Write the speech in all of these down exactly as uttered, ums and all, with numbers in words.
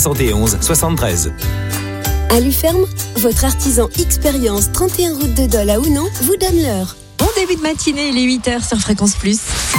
soixante et onze soixante-treize. Aluferme, votre artisan expérience trente et un route de Dole à Ounon vous donne l'heure. Bon début de matinée, il est huit heures sur Fréquence Plus.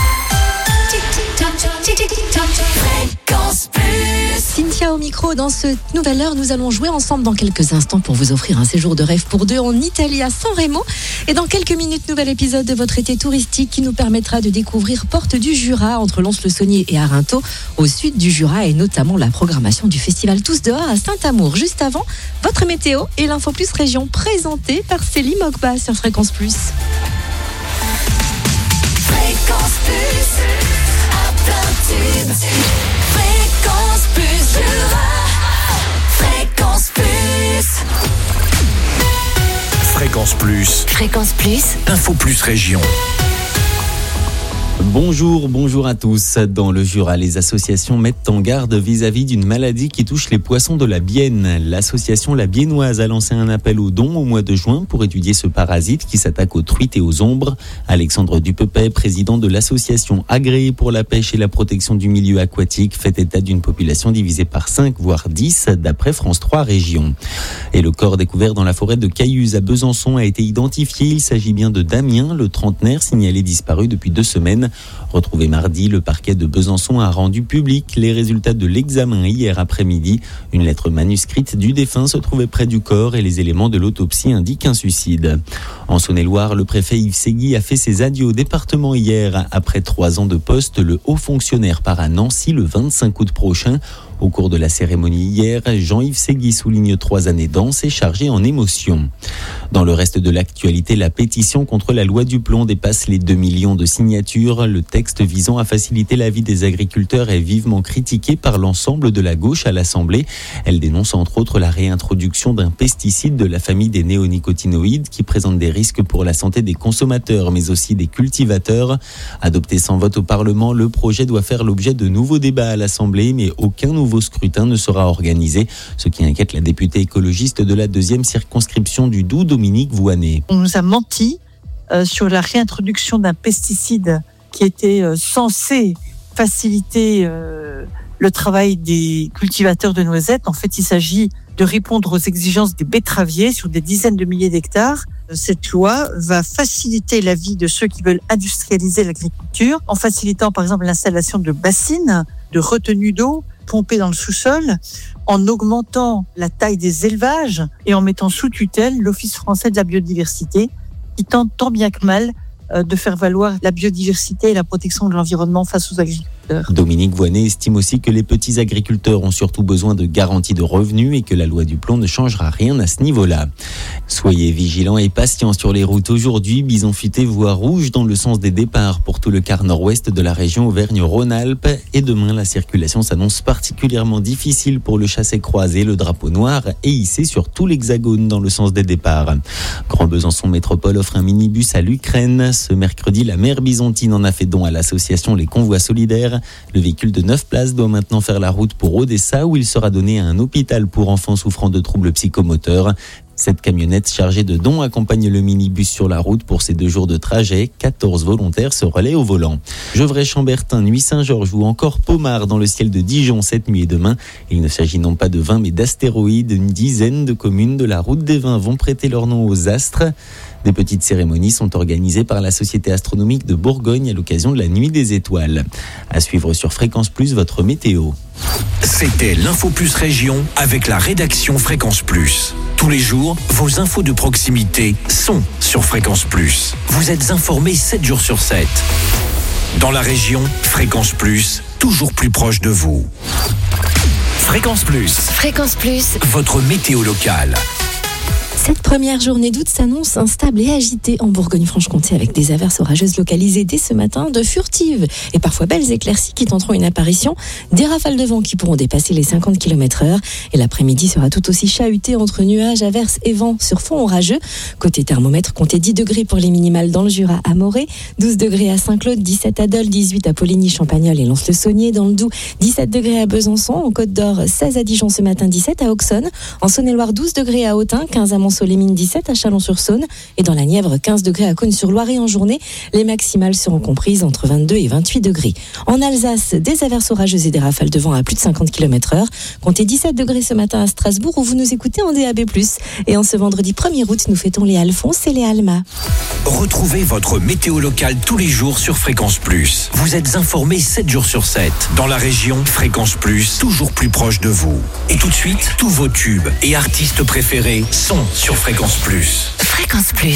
Fréquence Plus. Cynthia au micro. Dans cette nouvelle heure, nous allons jouer ensemble dans quelques instants pour vous offrir un séjour de rêve pour deux en Italie à San Remo. Et dans quelques minutes, nouvel épisode de votre été touristique qui nous permettra de découvrir Porte du Jura entre Lons-le-Saunier et Arinthod au sud du Jura, et notamment la programmation du festival Tous dehors à Saint-Amour. Juste avant, votre météo et l'Info Plus Région présentée par Céline Mogba sur Fréquence Plus. Fréquence Plus. Fréquence Plus Jura. Fréquence Plus. Fréquence Plus. Fréquence Plus. Info Plus Région. Bonjour, bonjour à tous. Dans le Jura, les associations mettent en garde vis-à-vis d'une maladie qui touche les poissons de la Bienne. L'association La Biennoise a lancé un appel aux dons au mois de juin pour étudier ce parasite qui s'attaque aux truites et aux ombres. Alexandre Dupepet, président de l'association agréée pour la pêche et la protection du milieu aquatique, fait état d'une population divisée par cinq, voire dix, d'après France trois Régions. Et le corps découvert dans la forêt de Caillouz à Besançon a été identifié. Il s'agit bien de Damien, le trentenaire signalé disparu depuis deux semaines. Retrouvé mardi, le parquet de Besançon a rendu public les résultats de l'examen hier après-midi. Une lettre manuscrite du défunt se trouvait près du corps et les éléments de l'autopsie indiquent un suicide. En Saône-et-Loire, le préfet Yves Segui a fait ses adieux au département hier. Après trois ans de poste, le haut fonctionnaire part à Nancy le vingt-cinq août prochain. Au cours de la cérémonie hier, Jean-Yves Segui souligne trois années denses et chargées en émotions. Dans le reste de l'actualité, la pétition contre la loi du plomb dépasse les deux millions de signatures. Le texte visant à faciliter la vie des agriculteurs est vivement critiqué par l'ensemble de la gauche à l'Assemblée. Elle dénonce entre autres la réintroduction d'un pesticide de la famille des néonicotinoïdes qui présente des risques pour la santé des consommateurs mais aussi des cultivateurs. Adopté sans vote au Parlement, le projet doit faire l'objet de nouveaux débats à l'Assemblée, mais aucun nouveau scrutin ne sera organisé, ce qui inquiète la députée écologiste de la deuxième circonscription du Doubs, Dominique Voynet. On nous a menti euh, sur la réintroduction d'un pesticide qui était euh, censé faciliter euh, le travail des cultivateurs de noisettes. En fait, il s'agit de répondre aux exigences des betteraviers sur des dizaines de milliers d'hectares. Cette loi va faciliter la vie de ceux qui veulent industrialiser l'agriculture en facilitant par exemple l'installation de bassines, de retenues d'eau pompées dans le sous-sol, en augmentant la taille des élevages et en mettant sous tutelle l'Office français de la biodiversité qui tente tant bien que mal de faire valoir la biodiversité et la protection de l'environnement face aux agriculteurs. Dominique Voynet estime aussi que les petits agriculteurs ont surtout besoin de garanties de revenus et que la loi du plomb ne changera rien à ce niveau-là. Soyez vigilants et patients sur les routes. Aujourd'hui, bison futé voie rouge dans le sens des départs pour tout le quart nord-ouest de la région Auvergne-Rhône-Alpes. Et demain, la circulation s'annonce particulièrement difficile pour le chassé-croisé. Le drapeau noir est hissé sur tout l'hexagone dans le sens des départs. Grand Besançon Métropole offre un minibus à l'Ukraine. Ce mercredi, la maire bisontine en a fait don à l'association Les Convois Solidaires. Le véhicule de neuf places doit maintenant faire la route pour Odessa où il sera donné à un hôpital pour enfants souffrant de troubles psychomoteurs. Cette camionnette chargée de dons accompagne le minibus sur la route pour ces deux jours de trajet. quatorze volontaires se relaient au volant. Gevrey-Chambertin, Nuit-Saint-Georges ou encore Pomard dans le ciel de Dijon cette nuit et demain. Il ne s'agit non pas de vins mais d'astéroïdes. Une dizaine de communes de la route des vins vont prêter leur nom aux astres. Des petites cérémonies sont organisées par la Société astronomique de Bourgogne à l'occasion de la Nuit des étoiles. À suivre sur Fréquence Plus, votre météo. C'était l'Info Plus Région avec la rédaction Fréquence Plus. Tous les jours, vos infos de proximité sont sur Fréquence Plus. Vous êtes informés sept jours sur sept. Dans la région, Fréquence Plus, toujours plus proche de vous. Fréquence Plus. Fréquence Plus. Votre météo locale. Cette première journée d'août s'annonce instable et agitée en Bourgogne-Franche-Comté avec des averses orageuses localisées dès ce matin, de furtives et parfois belles éclaircies qui tenteront une apparition, des rafales de vent qui pourront dépasser les cinquante kilomètres heure et l'après-midi sera tout aussi chahuté entre nuages, averses et vents sur fond orageux. Côté thermomètre, comptez dix degrés pour les minimales dans le Jura à Morée, douze degrés à Saint-Claude, dix-sept à Dole, dix-huit à Poligny, Champagnole et Lons-le-Saunier. Dans le Doubs, dix-sept degrés à Besançon, en Côte d'Or, seize à Dijon ce matin, dix-sept à Auxonne, en Saône-et-Loire, douze degrés à Autun, quinze à Mons Saint-Vincent-les-Mines dix-sept à Chalon-sur-Saône et dans la Nièvre quinze degrés à Cosne-sur-Loire. Et en journée, les maximales seront comprises entre vingt-deux et vingt-huit degrés. En Alsace, des averses orageuses et des rafales de vent à plus de cinquante kilomètres heure. Comptez dix-sept degrés ce matin à Strasbourg où vous nous écoutez en D A B plus. Et en ce vendredi premier août, nous fêtons les Alphonse et les Alma. Retrouvez votre météo locale tous les jours sur Fréquence Plus. Vous êtes informés sept jours sur sept. Dans la région, Fréquence Plus, toujours plus proche de vous. Et tout de suite, tous vos tubes et artistes préférés sont sur Fréquence Plus. Fréquence Plus.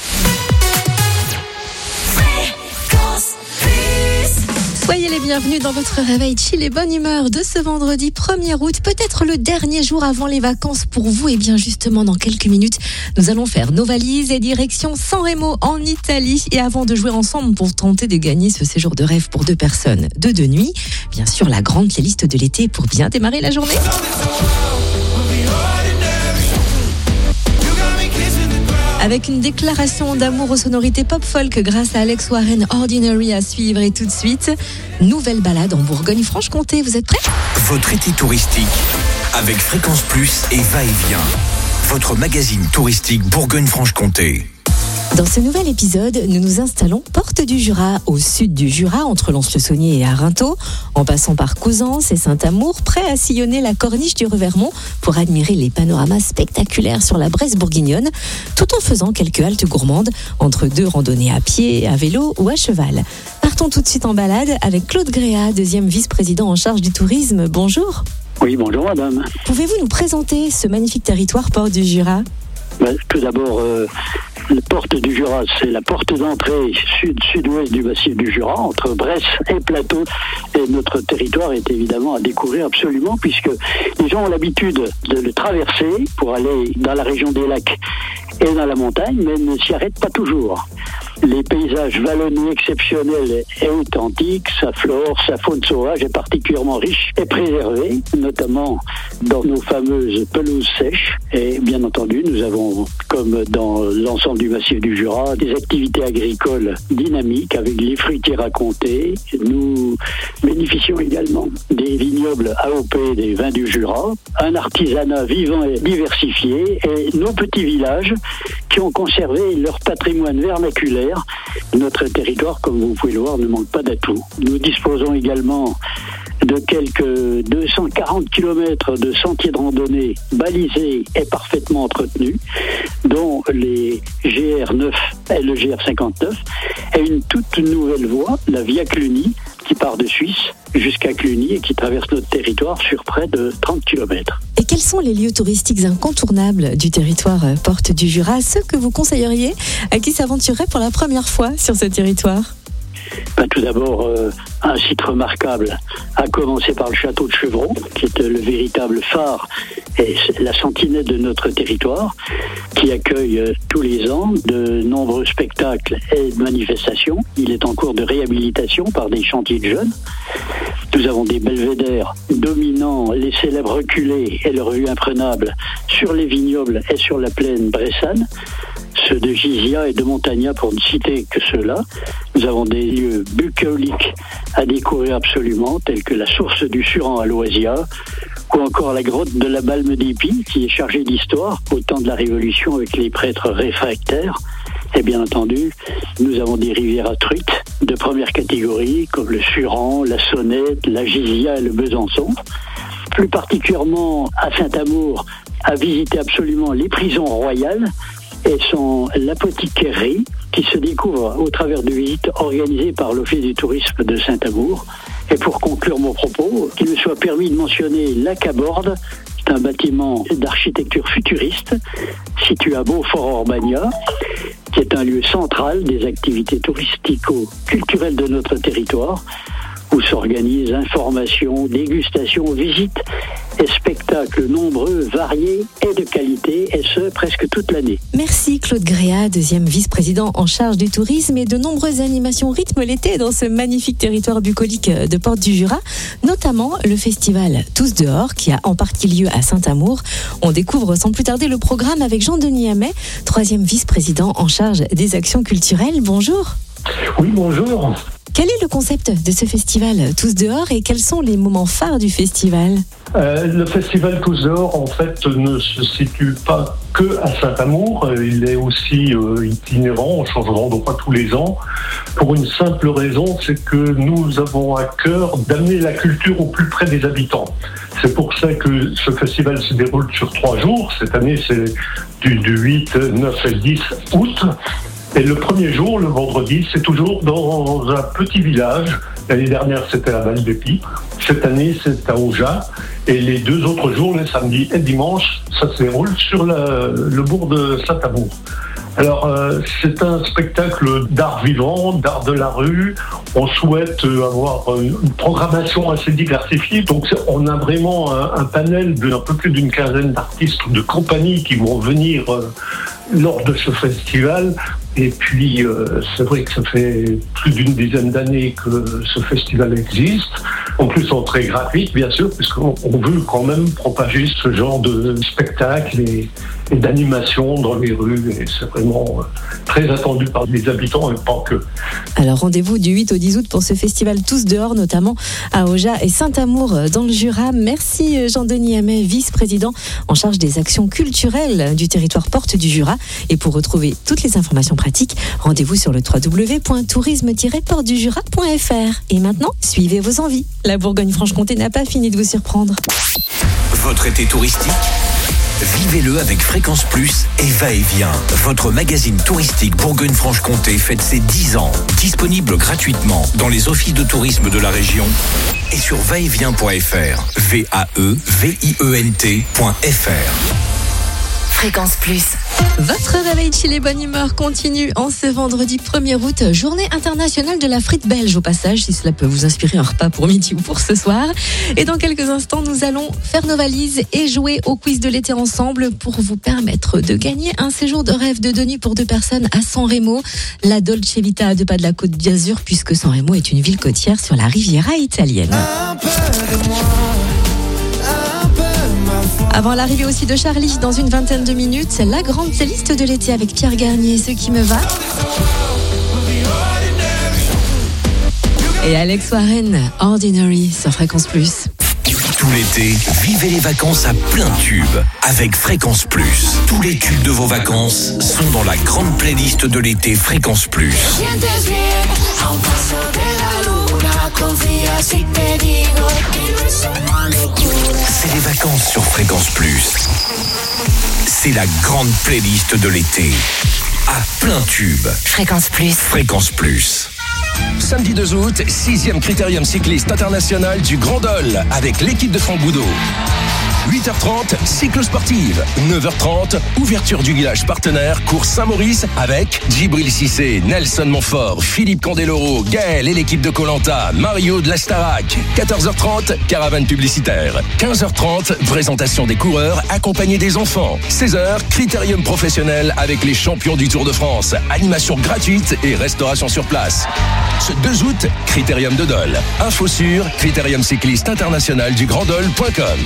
Soyez les bienvenus dans votre réveil chill et bonne humeur de ce vendredi premier août, peut-être le dernier jour avant les vacances pour vous. Et bien justement, dans quelques minutes, nous allons faire nos valises et direction San Remo en Italie. Et avant de jouer ensemble pour tenter de gagner ce séjour de rêve pour deux personnes de deux nuits, bien sûr la grande playlist de l'été pour bien démarrer la journée. Avec une déclaration d'amour aux sonorités pop-folk grâce à Alex Warren, Ordinary à suivre. Et tout de suite, nouvelle balade en Bourgogne-Franche-Comté. Vous êtes prêts ? Votre été touristique avec Fréquence Plus et Va-et-Vient. Votre magazine touristique Bourgogne-Franche-Comté. Dans ce nouvel épisode, nous nous installons porte du Jura, au sud du Jura, entre Lons-le-Saunier et Arinthod, en passant par Couzance et Saint-Amour, prêt à sillonner la corniche du Revermont pour admirer les panoramas spectaculaires sur la Bresse bourguignonne, tout en faisant quelques haltes gourmandes entre deux randonnées à pied, à vélo ou à cheval. Partons tout de suite en balade avec Claude Gréat, deuxième vice-président en charge du tourisme. Bonjour. Oui, bonjour madame. Pouvez-vous nous présenter ce magnifique territoire porte du Jura ? Ben, tout d'abord, euh, la porte du Jura, c'est la porte d'entrée sud-sud-ouest du massif du Jura, entre Bresse et Plateau. Et notre territoire est évidemment à découvrir absolument, puisque les gens ont l'habitude de le traverser pour aller dans la région des lacs et dans la montagne, mais ne s'y arrêtent pas toujours. Les paysages vallonnés exceptionnels et authentiques, sa flore, sa faune sauvage est particulièrement riche et préservée, notamment dans nos fameuses pelouses sèches. Et bien entendu, nous avons, comme dans l'ensemble du massif du Jura, des activités agricoles dynamiques avec les fruitiers racontés. Nous bénéficions également des vignobles A O P des vins du Jura, un artisanat vivant et diversifié et nos petits villages qui ont conservé leur patrimoine vernaculaire. Notre territoire, comme vous pouvez le voir, ne manque pas d'atouts. Nous disposons également de quelques deux cent quarante kilomètres de sentiers de randonnée balisés et parfaitement entretenus, dont les G R neuf et le G R cinquante-neuf, et une toute nouvelle voie, la Via Cluny, qui part de Suisse jusqu'à Cluny et qui traverse notre territoire sur près de trente kilomètres. Et quels sont les lieux touristiques incontournables du territoire porte du Jura, ceux que vous conseilleriez à qui s'aventurerait pour la première fois sur ce territoire ? Ben, tout d'abord, euh, un site remarquable, à commencer par le château de Chevron, qui est euh, le véritable phare et la sentinelle de notre territoire, qui accueille euh, tous les ans de nombreux spectacles et manifestations. Il est en cours de réhabilitation par des chantiers de jeunes. Nous avons des belvédères dominant les célèbres reculés et leurs vues imprenables sur les vignobles et sur la plaine bressane. Ceux de Gizia et de Montagna pour ne citer que ceux-là. Nous avons des lieux bucoliques à découvrir absolument, tels que la source du Suran à Loisia, ou encore la grotte de la Balme d'Épine, qui est chargée d'histoire au temps de la Révolution avec les prêtres réfractaires. Et bien entendu, nous avons des rivières à truites de première catégorie, comme le Suran, la Sonnette, la Gizia et le Besançon. Plus particulièrement à Saint-Amour, à visiter absolument les prisons royales, et son l'apothicairie qui se découvre au travers de visites organisées par l'Office du tourisme de Saint-Amour. Et pour conclure mon propos, qu'il me soit permis de mentionner la Caborde. C'est un bâtiment d'architecture futuriste situé à Beaufort-Orbagna, qui est un lieu central des activités touristico-culturelles de notre territoire, où s'organisent informations, dégustations, visites et spectacles nombreux, variés et de qualité, et ce, presque toute l'année. Merci Claude Gréat, deuxième vice-président en charge du tourisme, et de nombreuses animations rythment l'été dans ce magnifique territoire bucolique de Porte du Jura, notamment le festival Tous dehors, qui a en partie lieu à Saint-Amour. On découvre sans plus tarder le programme avec Jean-Denis Hamet, troisième vice-président en charge des actions culturelles. Bonjour. Oui, bonjour. Quel est le concept de ce festival Tous dehors et quels sont les moments phares du festival ? Euh, le festival Tous dehors, en fait, ne se situe pas que à Saint-Amour. Il est aussi euh, itinérant, on change d'endroit tous les ans. Pour une simple raison, c'est que nous avons à cœur d'amener la culture au plus près des habitants. C'est pour ça que ce festival se déroule sur trois jours. Cette année, c'est du, du huit, neuf et dix août. Et le premier jour, le vendredi, c'est toujours dans un petit village. L'année dernière, c'était à Val-d'Épie. Cette année, c'est à Aujat. Et les deux autres jours, les samedis et dimanches, ça se déroule sur la, le bourg de Saint-Amour. Alors, euh, c'est un spectacle d'art vivant, d'art de la rue. On souhaite avoir une programmation assez diversifiée. Donc, on a vraiment un, un panel d'un peu plus d'une quinzaine d'artistes ou de compagnies qui vont venir euh, lors de ce festival. Et puis, euh, c'est vrai que ça fait plus d'une dizaine d'années que ce festival existe. En plus, entrée gratuite, bien sûr, puisqu'on on veut quand même propager ce genre de spectacle et, et d'animation dans les rues. Et c'est vraiment euh, très attendu par les habitants et pas que. Alors, rendez-vous du huit au dix août pour ce festival Tous dehors, notamment à Aujat et Saint-Amour dans le Jura. Merci Jean-Denis Hamet, vice-président en charge des actions culturelles du territoire Porte du Jura. Et pour retrouver toutes les informations pratiques, rendez-vous sur le w w w point tourisme tiret porte du jura point f r. Et maintenant, suivez vos envies. La Bourgogne-Franche-Comté n'a pas fini de vous surprendre. Votre été touristique ? Vivez-le avec Fréquence Plus et Va-et-Vient. Votre magazine touristique Bourgogne-Franche-Comté fête ses dix ans. Disponible gratuitement dans les offices de tourisme de la région et sur va et vient point f r. V A E V I E N T point F R. Fréquence Plus. Votre réveil chill et bonne humeur continue en ce vendredi premier août, journée internationale de la frite belge au passage, si cela peut vous inspirer un repas pour midi ou pour ce soir. Et dans quelques instants, nous allons faire nos valises et jouer au quiz de l'été ensemble pour vous permettre de gagner un séjour de rêve de deux nuits pour deux personnes à San Remo, la Dolce Vita à deux pas de la Côte d'Azur, puisque San Remo est une ville côtière sur la Riviera italienne. Un peu de moi. Avant l'arrivée aussi de Charlie, dans une vingtaine de minutes, la grande playlist de l'été avec Pierre Garnier, Ce qui me va. Et Alex Warren, Ordinary sur Fréquence Plus. Tout l'été, vivez les vacances à plein tube avec Fréquence Plus. Tous les tubes de vos vacances sont dans la grande playlist de l'été Fréquence Plus. C'est les vacances sur Fréquence Plus. C'est la grande playlist de l'été. À plein tube. Fréquence Plus. Fréquence Plus. Samedi deux août, sixième Critérium cycliste international du Grand Dol avec l'équipe de Franck Boudot. huit heures trente, cyclo-sportive. neuf heures trente, ouverture du village partenaire, course Saint-Maurice avec Djibril Cissé, Nelson Montfort, Philippe Candeloro, Gaël et l'équipe de Koh-Lanta, Mario de la Starac. quatorze heures trente, caravane publicitaire. quinze heures trente, présentation des coureurs accompagnés des enfants. seize heures, critérium professionnel avec les champions du Tour de France. Animation gratuite et restauration sur place. Ce deux août, Critérium de Dol. Info sur critérium cycliste international du grand dol point com.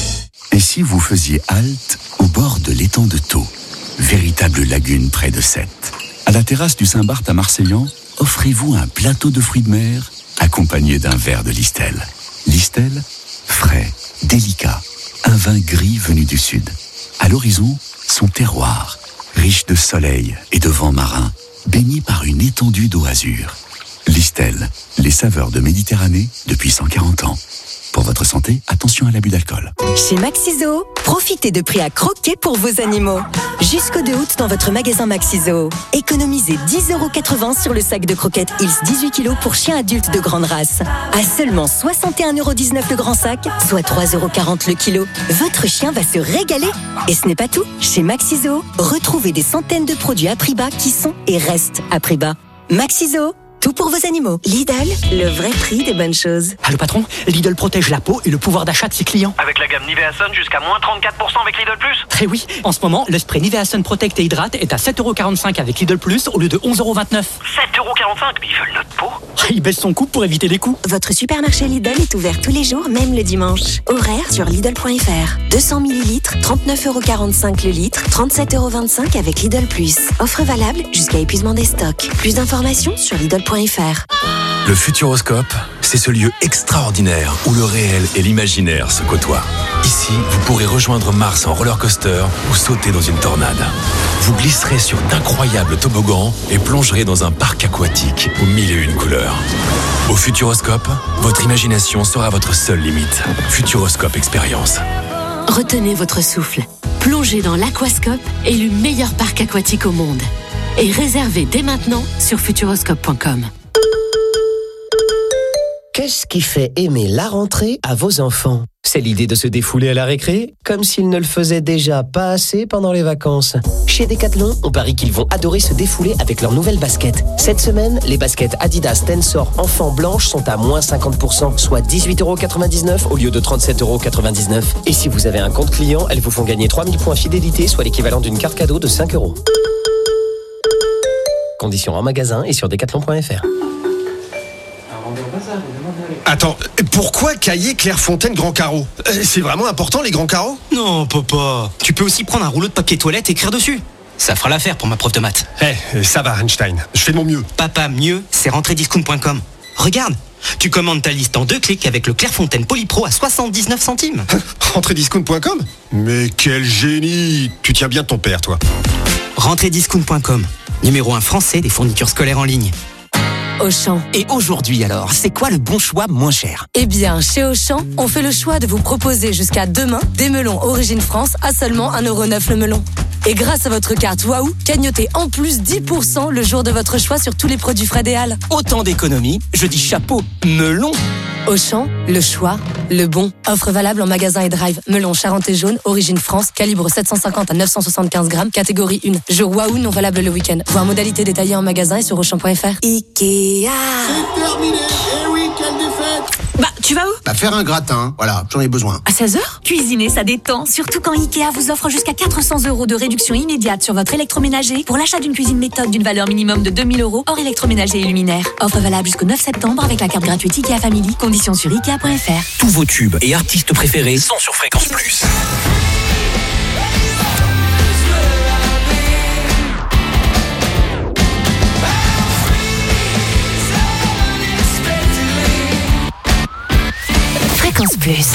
Et si vous faisiez halte au bord de l'étang de Thau, véritable lagune près de Sète. À la terrasse du Saint-Barth à Marseillan, offrez-vous un plateau de fruits de mer accompagné d'un verre de Listel. Listel, frais, délicat, un vin gris venu du sud. À l'horizon, son terroir, riche de soleil et de vent marin, baigné par une étendue d'eau azur. Listel, les saveurs de Méditerranée depuis cent quarante ans. Pour votre santé, attention à l'abus d'alcool. Chez Maxiso, profitez de prix à croquer pour vos animaux. Jusqu'au deux août dans votre magasin Maxiso. Économisez dix euros quatre-vingts sur le sac de croquettes Hills dix-huit kilos pour chiens adultes de grande race. À seulement soixante et un euros dix-neuf le grand sac, soit trois euros quarante le kilo. Votre chien va se régaler. Et ce n'est pas tout. Chez Maxiso, retrouvez des centaines de produits à prix bas qui sont et restent à prix bas. Maxiso, tout pour vos animaux. Lidl, le vrai prix des bonnes choses. Ah, le patron, Lidl protège la peau et le pouvoir d'achat de ses clients. Avec la gamme Nivea Sun jusqu'à moins trente-quatre pour cent avec Lidl Plus. Très oui, en ce moment, le spray Nivea Sun Protect et Hydrate est à sept euros quarante-cinq avec Lidl Plus au lieu de onze euros vingt-neuf. sept euros quarante-cinq, mais ils veulent notre peau. Il baisse son coût pour éviter les coûts. Votre supermarché Lidl est ouvert tous les jours, même le dimanche. Horaire sur Lidl point F R. deux cents millilitres, trente-neuf euros quarante-cinq le litre, trente-sept euros vingt-cinq avec Lidl Plus. Offre valable jusqu'à épuisement des stocks. Plus d'informations sur Lidl point F R. point f r. Le Futuroscope, c'est ce lieu extraordinaire où le réel et l'imaginaire se côtoient. Ici, vous pourrez rejoindre Mars en roller coaster ou sauter dans une tornade. Vous glisserez sur d'incroyables toboggans et plongerez dans un parc aquatique aux mille et une couleurs. Au Futuroscope, votre imagination sera votre seule limite. Futuroscope Expérience. Retenez votre souffle. Plongez dans l'Aquascope, élu meilleur parc aquatique au monde. Et réservez dès maintenant sur futuroscope point com. Qu'est-ce qui fait aimer la rentrée à vos enfants ? C'est l'idée de se défouler à la récré, comme s'ils ne le faisaient déjà pas assez pendant les vacances. Chez Decathlon, on parie qu'ils vont adorer se défouler avec leurs nouvelles baskets. Cette semaine, les baskets Adidas Tensor Enfant blanches sont à moins cinquante pour cent, soit dix-huit euros quatre-vingt-dix-neuf au lieu de trente-sept euros quatre-vingt-dix-neuf. Et si vous avez un compte client, elles vous font gagner trois mille points fidélité, soit l'équivalent d'une carte cadeau de cinq euros. Conditions en magasin et sur decathlon point f r. Attends, pourquoi Cahiers Clairefontaine Grand Carreau ? C'est vraiment important les grands carreaux ? Non, papa. Tu peux aussi prendre un rouleau de papier toilette et écrire dessus. Ça fera l'affaire pour ma prof de maths. Eh, hey, ça va Einstein, je fais de mon mieux. Papa, mieux, c'est rentrée discount point com. Regarde, tu commandes ta liste en deux clics avec le Clairefontaine Polypro à soixante-dix-neuf centimes. rentrée discount point com ? Mais quel génie ! Tu tiens bien de ton père, toi. rentrée discount point com, numéro un français des fournitures scolaires en ligne. Auchan. Et aujourd'hui alors, c'est quoi le bon choix moins cher ? Eh bien, chez Auchan, on fait le choix de vous proposer jusqu'à demain des melons Origine France à seulement un euro neuf le melon. Et grâce à votre carte Waouh, cagnotez en plus dix pour cent le jour de votre choix sur tous les produits frais des Halles. Autant d'économies, je dis chapeau, melon. Auchan, le choix, le bon. Offre valable en magasin et drive. Melon Charentais jaune, Origine France, calibre sept cent cinquante à neuf cent soixante-quinze grammes, catégorie un. Jour Waouh non valable le week-end. Voir modalité détaillée en magasin et sur auchan point f r. Ikea. C'est terminé. Eh oui, quelle défaite. Bah, tu vas où ? Bah, faire un gratin. Voilà, j'en ai besoin. À seize heures ? Cuisiner, ça détend. Surtout quand Ikea vous offre jusqu'à quatre cents euros de réduction immédiate sur votre électroménager pour l'achat d'une cuisine méthode d'une valeur minimum de deux mille euros hors électroménager et luminaire. Offre valable jusqu'au neuf septembre avec la carte gratuite Ikea Family. Conditions sur ikea point f r. Tous vos tubes et artistes préférés sont sur Fréquence Plus. Fréquence Plus.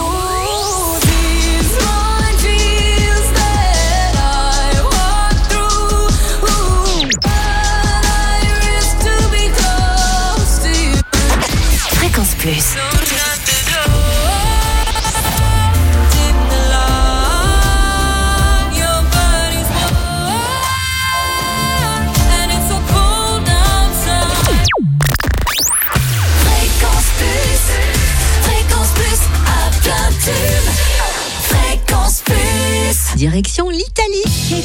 Fréquence Plus. Direction l'Italie.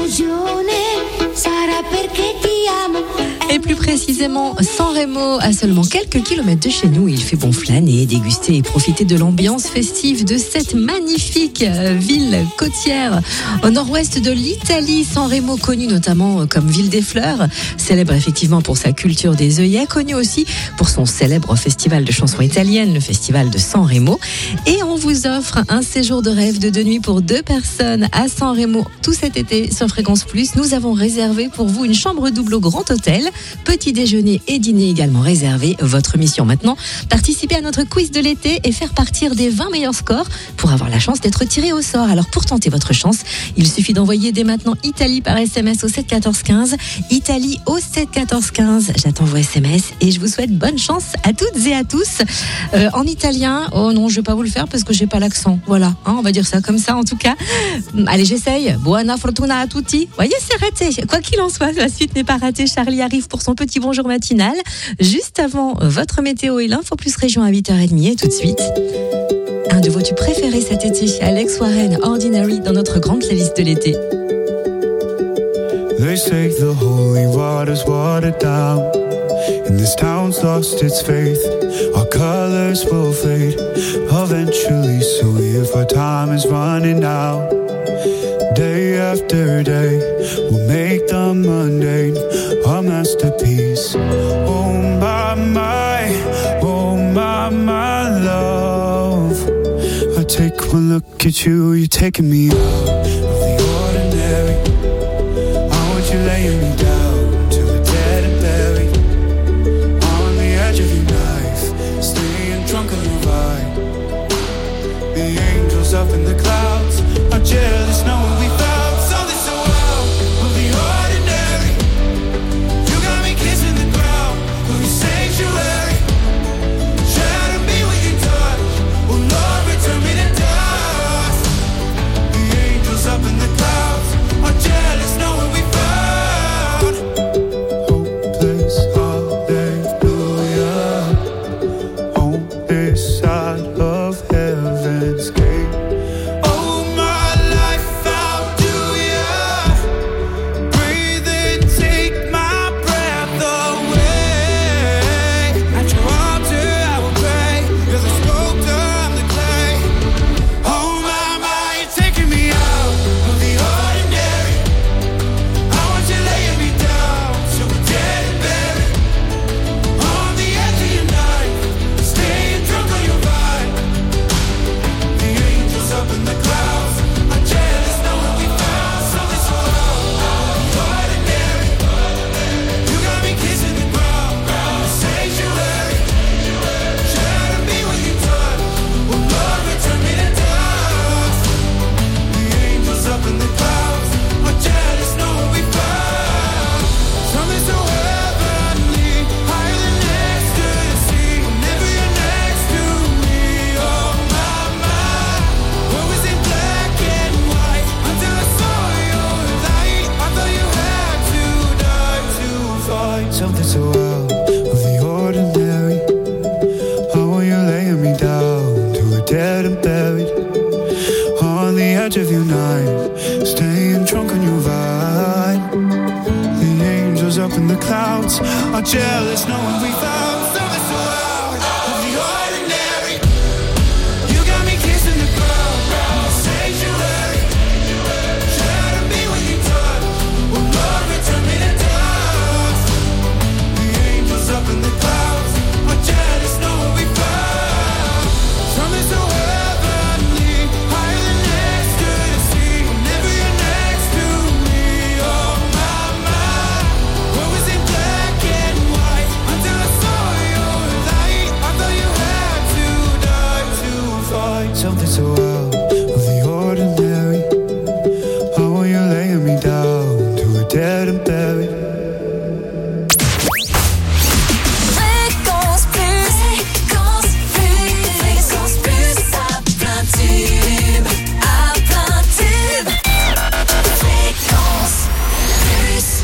Et plus précisément, San Remo, à seulement quelques kilomètres de chez nous. Il fait bon flâner, déguster et profiter de l'ambiance festive de cette magnifique ville côtière au nord-ouest de l'Italie. San Remo, connu notamment comme ville des fleurs, célèbre effectivement pour sa culture des œillets, connu aussi pour son célèbre festival de chansons italiennes, le festival de San Remo. Et on vous offre un séjour de rêve de deux nuits pour deux personnes à San Remo tout cet été sur Fréquence Plus. Nous avons réservé pour vous une chambre double au Grand Hôtel. Petit déjeuner et dîner également réservés. Votre mission maintenant, participer à notre quiz de l'été et faire partir des vingt meilleurs scores pour avoir la chance d'être tiré au sort. Alors pour tenter votre chance, il suffit d'envoyer dès maintenant Italie par S M S au sept quatorze quinze. Italie au sept quatorze quinze. J'attends vos S M S et je vous souhaite bonne chance à toutes et à tous. Euh, en italien, oh non, je vais pas vous le faire parce que j'ai pas l'accent. Voilà, hein, on va dire ça comme ça en tout cas. Allez, j'essaye. Buona fortuna a tutti. Voyez, c'est raté. Quoi qu'il en soit, la suite n'est pas ratée. Charlie arrive pour son petit bonjour matinal. Juste avant votre météo et l'info plus région à huit heures trente. Et tout de suite, un de vos tubes préférés cet été, Alex Warren, Ordinary, dans notre grande playlist de l'été. They say the holy water's watered down, and this town's lost its faith. Our colors will fade eventually, so if our time is running out, day after day, we'll make the mundane a masterpiece. Oh my, my, oh my, my love. I take one look at you, you're taking me out of the ordinary. I want you laying me down till we're dead and buried. edge of your knife, staying drunk on your vibe. The angels up in the clouds are jealous knowing we found something so out of the ordinary. You got me kissing the ground, sanctuary. Try to be what you done, well Lord return me to dust. The angels up in the clouds are jealous knowing we found something so heavenly, higher than ecstasy. Whenever you're next to me, oh my, my. What was in black and white until I saw your light. I thought you had to die to fight something so out of the ordinary. Oh, you're laying me down to a dead and buried. Fréquence plus, fréquence plus, fréquence plus, à plein tube, à plein tube. Fréquence plus.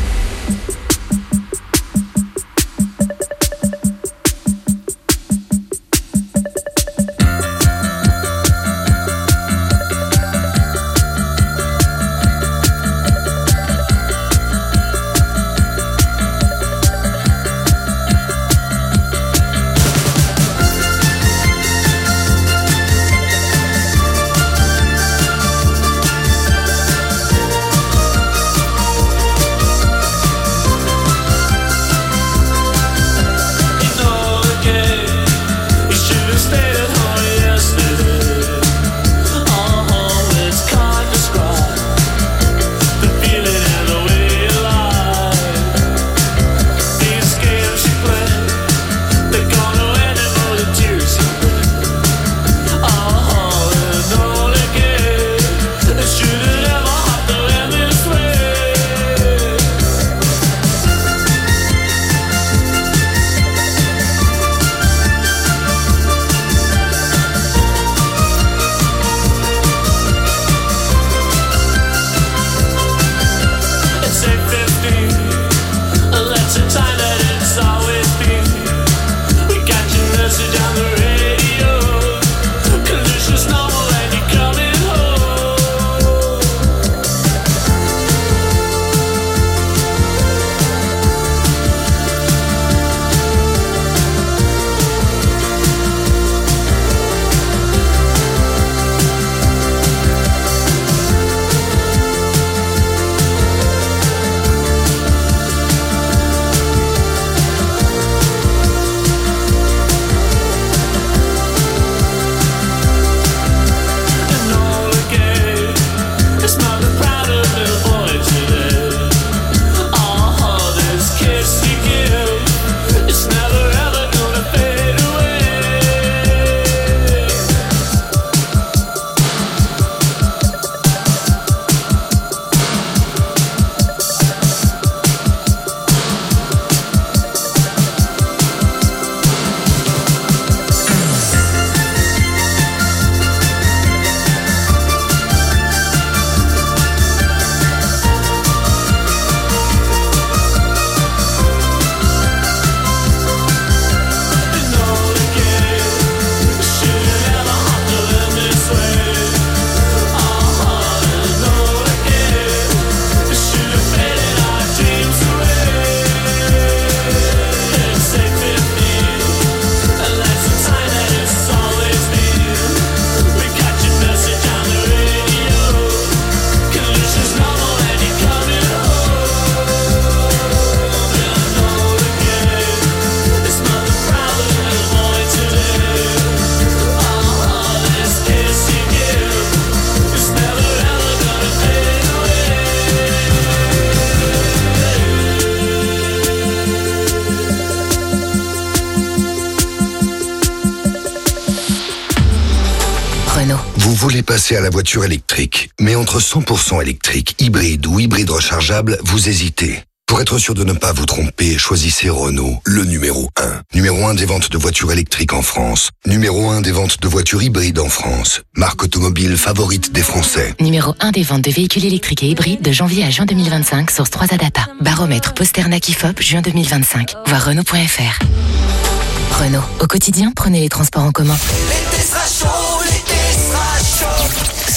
Vous voulez passer à la voiture électrique, mais entre cent pour cent électrique, hybride ou hybride rechargeable, vous hésitez. Pour être sûr de ne pas vous tromper, choisissez Renault, le numéro un. Numéro un des ventes de voitures électriques en France. Numéro un des ventes de voitures hybrides en France. Marque automobile favorite des Français. Numéro un des ventes de véhicules électriques et hybrides de janvier à juin deux mille vingt-cinq, source trois A Data. Baromètre Posternak I F O P, juin deux mille vingt-cinq. Voir Renault point F R. Renault. Au quotidien, prenez les transports en commun. L'été sera chaud, l'été sera chaud.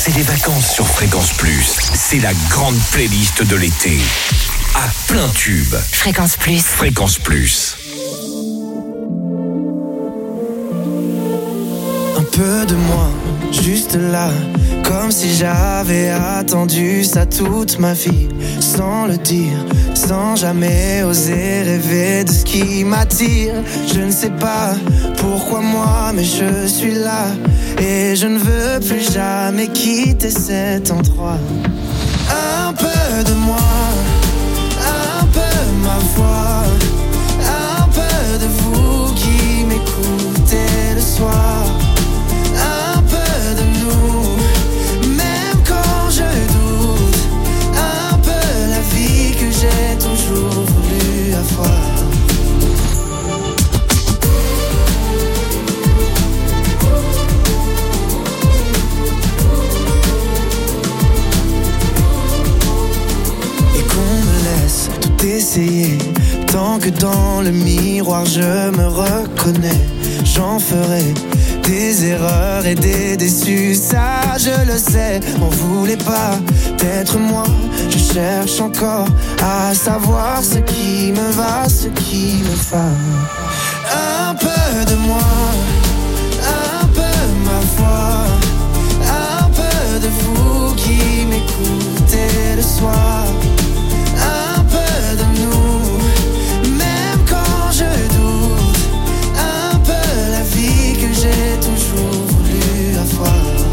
c'est les vacances sur Fréquence Plus. C'est la grande playlist de l'été. À plein tube. Fréquence Plus. Fréquence Plus. Un peu de moi, juste là, comme si j'avais attendu ça toute ma vie, sans le dire, sans jamais oser rêver de ce qui m'attire. Je ne sais pas pourquoi moi, mais je suis là, et je ne veux plus jamais quitter cet endroit. Un peu de moi, un peu ma voix, un peu de vous qui m'écoutez le soir. Un peu de nous, même quand je doute, un peu la vie que j'ai toujours voulu avoir. Et qu'on me laisse tout essayer, tant que dans le miroir je me reconnais, j'en ferai des erreurs et des déçus, ça je le sais. On voulait pas d'être moi, je cherche encore à savoir ce qui me va, ce qui me va. Un peu de moi, un peu ma voix, un peu de vous qui m'écoutez le soir. Un peu de nous, même quand je doute, un peu la vie que j'ai toujours voulu avoir.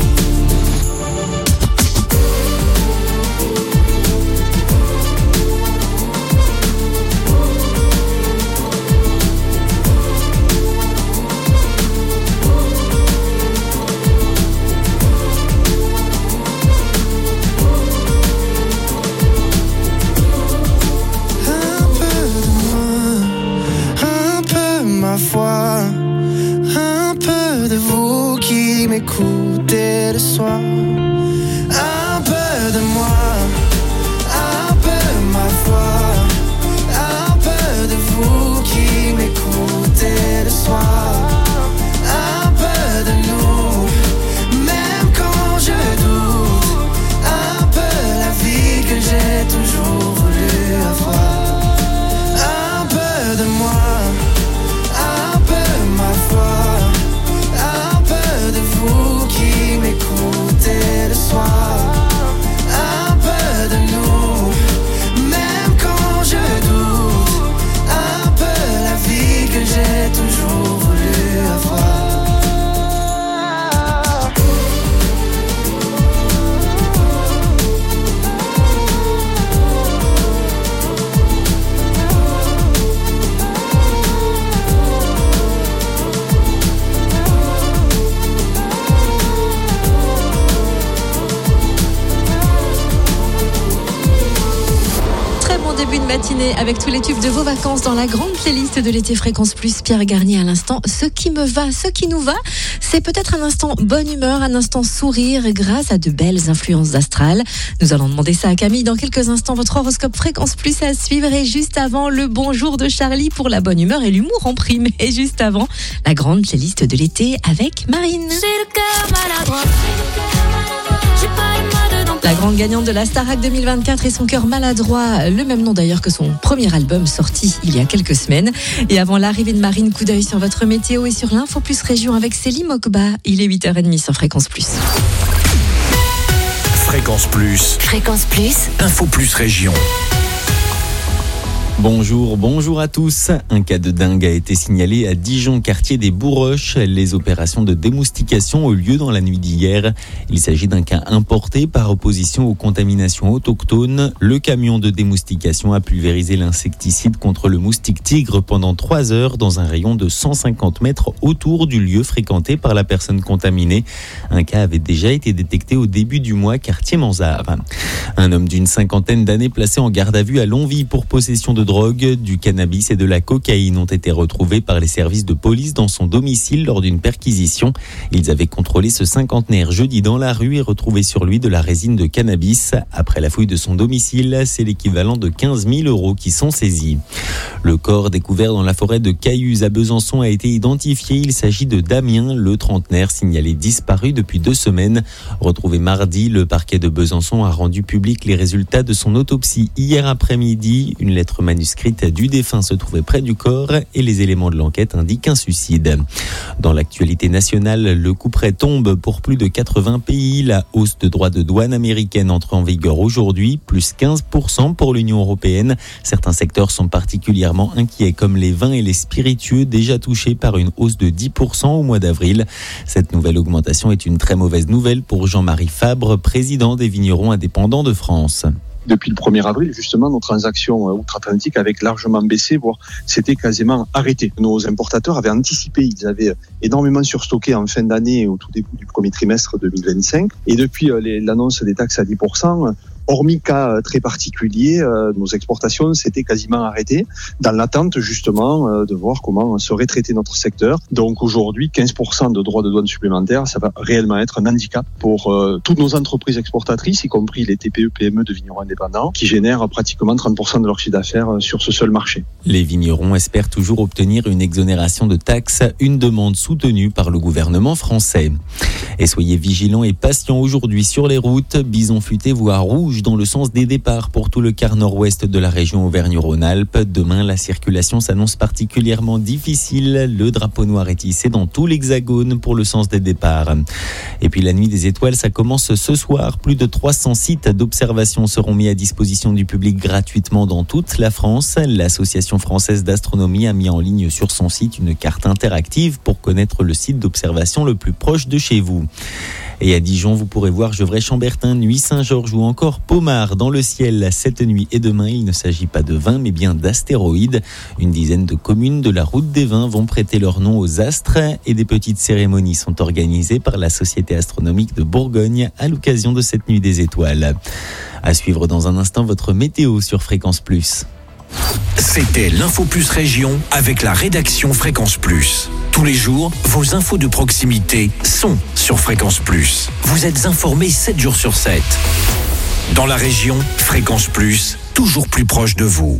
Ma foi, un peu de vous qui m'écoutez le soir, un peu de moi, un peu ma foi, un peu de vous qui m'écoutez le soir, un peu de nous, même quand je doute, un peu la vie que j'ai toujours voulu avoir. Un peu de moi, un peu de vous qui m'écoutez le soir, un peu de nous, même quand je doute, un peu la vie que j'ai toujours voulu avoir. Début de matinée avec tous les tubes de vos vacances dans la grande playlist de l'été Fréquence Plus. Pierre Garnier à l'instant. Ce qui me va, ce qui nous va, c'est peut-être un instant bonne humeur, un instant sourire grâce à de belles influences astrales. Nous allons demander ça à Camille dans quelques instants. Votre horoscope Fréquence Plus à suivre, et juste avant le bonjour de Charlie pour la bonne humeur et l'humour en prime. Et juste avant la grande playlist de l'été avec Marine. J'ai le cœur maladroit. J'ai pas le mode dans La grande gagnante de la Starac deux mille vingt-quatre et son cœur maladroit, le même nom d'ailleurs que son premier album sorti il y a quelques semaines. Et avant l'arrivée de Marine, coup d'œil sur votre météo et sur l'Info Plus Région avec Céline Mokba. Il est huit heures trente sur Fréquence Plus. Fréquence Plus. Fréquence Plus. Info Plus Région. Bonjour, bonjour à tous. Un cas de dingue a été signalé à Dijon, quartier des Bourroches. Les opérations de démoustication ont eu lieu dans la nuit d'hier. Il s'agit d'un cas importé par opposition aux contaminations autochtones. Le camion de démoustication a pulvérisé l'insecticide contre le moustique tigre pendant trois heures dans un rayon de cent cinquante mètres autour du lieu fréquenté par la personne contaminée. Un cas avait déjà été détecté au début du mois, quartier Manzard. Un homme d'une cinquantaine d'années placé en garde à vue à Longwy pour possession de drogue drogue, du cannabis et de la cocaïne ont été retrouvés par les services de police dans son domicile lors d'une perquisition. Ils avaient contrôlé ce cinquantenaire jeudi dans la rue et retrouvé sur lui de la résine de cannabis. Après la fouille de son domicile, c'est l'équivalent de quinze mille euros qui sont saisis. Le corps découvert dans la forêt de Cailloux à Besançon a été identifié. Il s'agit de Damien, le trentenaire signalé disparu depuis deux semaines. Retrouvé mardi, le parquet de Besançon a rendu public les résultats de son autopsie hier après-midi. Une lettre manuscrite du défunt se trouvait près du corps et les éléments de l'enquête indiquent un suicide. Dans l'actualité nationale, le couperet tombe pour plus de quatre-vingts pays. La hausse de droits de douane américaine entre en vigueur aujourd'hui, plus quinze pour cent pour l'Union européenne. Certains secteurs sont particulièrement inquiets, comme les vins et les spiritueux, déjà touchés par une hausse de dix pour cent au mois d'avril. Cette nouvelle augmentation est une très mauvaise nouvelle pour Jean-Marie Fabre, président des vignerons indépendants de France. Depuis le premier avril, justement, nos transactions outre-Atlantique avaient largement baissé, voire c'était quasiment arrêté. Nos importateurs avaient anticipé, ils avaient énormément surstocké en fin d'année au tout début du premier trimestre deux mille vingt-cinq. Et depuis les, l'annonce des taxes à dix pour cent, hormis cas très particuliers, euh, nos exportations s'étaient quasiment arrêtées dans l'attente justement euh, de voir comment serait traité notre secteur. Donc aujourd'hui, quinze pour cent de droits de douane supplémentaires, ça va réellement être un handicap pour euh, toutes nos entreprises exportatrices, y compris les T P E P M E de vignerons indépendants, qui génèrent pratiquement trente pour cent de leur chiffre d'affaires sur ce seul marché. Les vignerons espèrent toujours obtenir une exonération de taxes, une demande soutenue par le gouvernement français. Et soyez vigilants et patients aujourd'hui sur les routes. Bison futé voie rouge dans le sens des départs pour tout le quart nord-ouest de la région Auvergne-Rhône-Alpes. Demain, la circulation s'annonce particulièrement difficile. Le drapeau noir est hissé dans tout l'hexagone pour le sens des départs. Et puis la nuit des étoiles, ça commence ce soir. Plus de trois cents sites d'observation seront mis à disposition du public gratuitement dans toute la France. L'Association française d'astronomie a mis en ligne sur son site une carte interactive pour connaître le site d'observation le plus proche de chez vous. Et à Dijon, vous pourrez voir Gevrey-Chambertin, Nuit-Saint-Georges ou encore Pomard dans le ciel. Cette nuit et demain, il ne s'agit pas de vins, mais bien d'astéroïdes. Une dizaine de communes de la route des vins vont prêter leur nom aux astres et des petites cérémonies sont organisées par la Société astronomique de Bourgogne à l'occasion de cette nuit des étoiles. À suivre dans un instant votre météo sur Fréquence Plus. C'était l'Info Plus Région avec la rédaction Fréquence Plus. Tous les jours, vos infos de proximité sont sur Fréquence Plus. Vous êtes informés sept jours sur sept. Dans la région, Fréquence Plus, toujours plus proche de vous.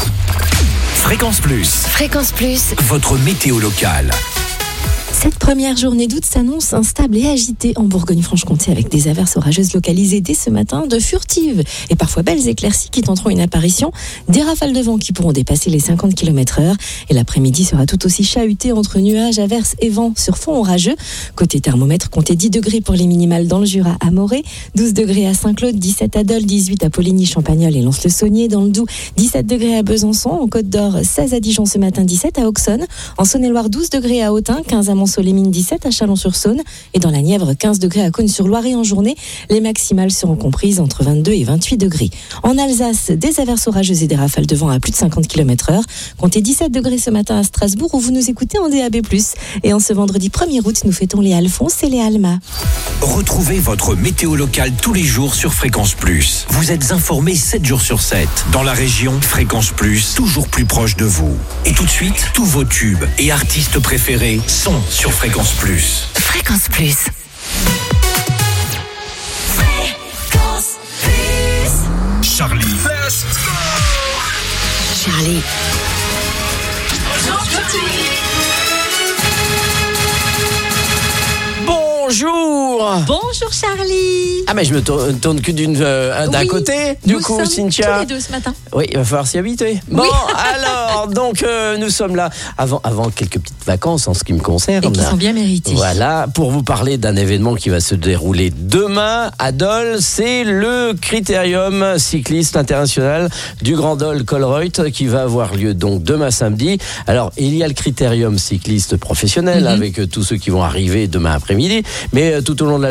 Fréquence Plus. Fréquence Plus. Votre météo locale. Cette première journée d'août s'annonce instable et agitée en Bourgogne-Franche-Comté avec des averses orageuses localisées dès ce matin, de furtives et parfois belles éclaircies qui tenteront une apparition, des rafales de vent qui pourront dépasser les cinquante kilomètres heure et l'après-midi sera tout aussi chahuté entre nuages, averses et vents sur fond orageux. Côté thermomètre, comptez dix degrés pour les minimales dans le Jura à Morée, douze degrés à Saint-Claude, dix-sept à Dole, dix-huit à Poligny-Champagnole et Lons-le-Saunier, dans le Doubs, dix-sept degrés à Besançon, en Côte d'Or, seize à Dijon ce matin, dix-sept à Auxonne, en Saône-et-Loire, douze degrés à Autun, quinze à Mont-Solémine, dix-sept à Chalon-sur-Saône et dans la Nièvre, quinze degrés à Cosne-sur-Loire et en journée, les maximales seront comprises entre vingt-deux et vingt-huit degrés. En Alsace, des averses orageuses et des rafales de vent à plus de cinquante kilomètres heure. Comptez dix-sept degrés ce matin à Strasbourg où vous nous écoutez en D A B plus. Et en ce vendredi premier août, nous fêtons les Alphonse et les Alma. Retrouvez votre météo locale tous les jours sur Fréquence Plus. Vous êtes informés sept jours sur sept. Dans la région, Fréquence Plus, toujours plus proche de vous. Et tout de suite, tous vos tubes et artistes préférés sont sur Fréquence Plus. Fréquence Plus. Fréquence Plus. Charlie. Charlie. Bonjour. Bonjour Charlie. Ah mais je me tourne, tourne que d'une euh, d'un Oui, côté du nous coup sommes Cynthia. tous les deux ce matin. Oui, il va falloir s'y habituer. Bon, Oui. alors donc euh, nous sommes là avant avant quelques petites vacances en ce qui me concerne. Et qui sont bien méritées. Voilà, pour vous parler d'un événement qui va se dérouler demain à Dole, c'est le Critérium cycliste international du Grand Dole Colruyt qui va avoir lieu donc demain samedi. Alors, il y a le Critérium cycliste professionnel Mhm. avec euh, tous ceux qui vont arriver demain après-midi, mais euh, tout au long de la journée,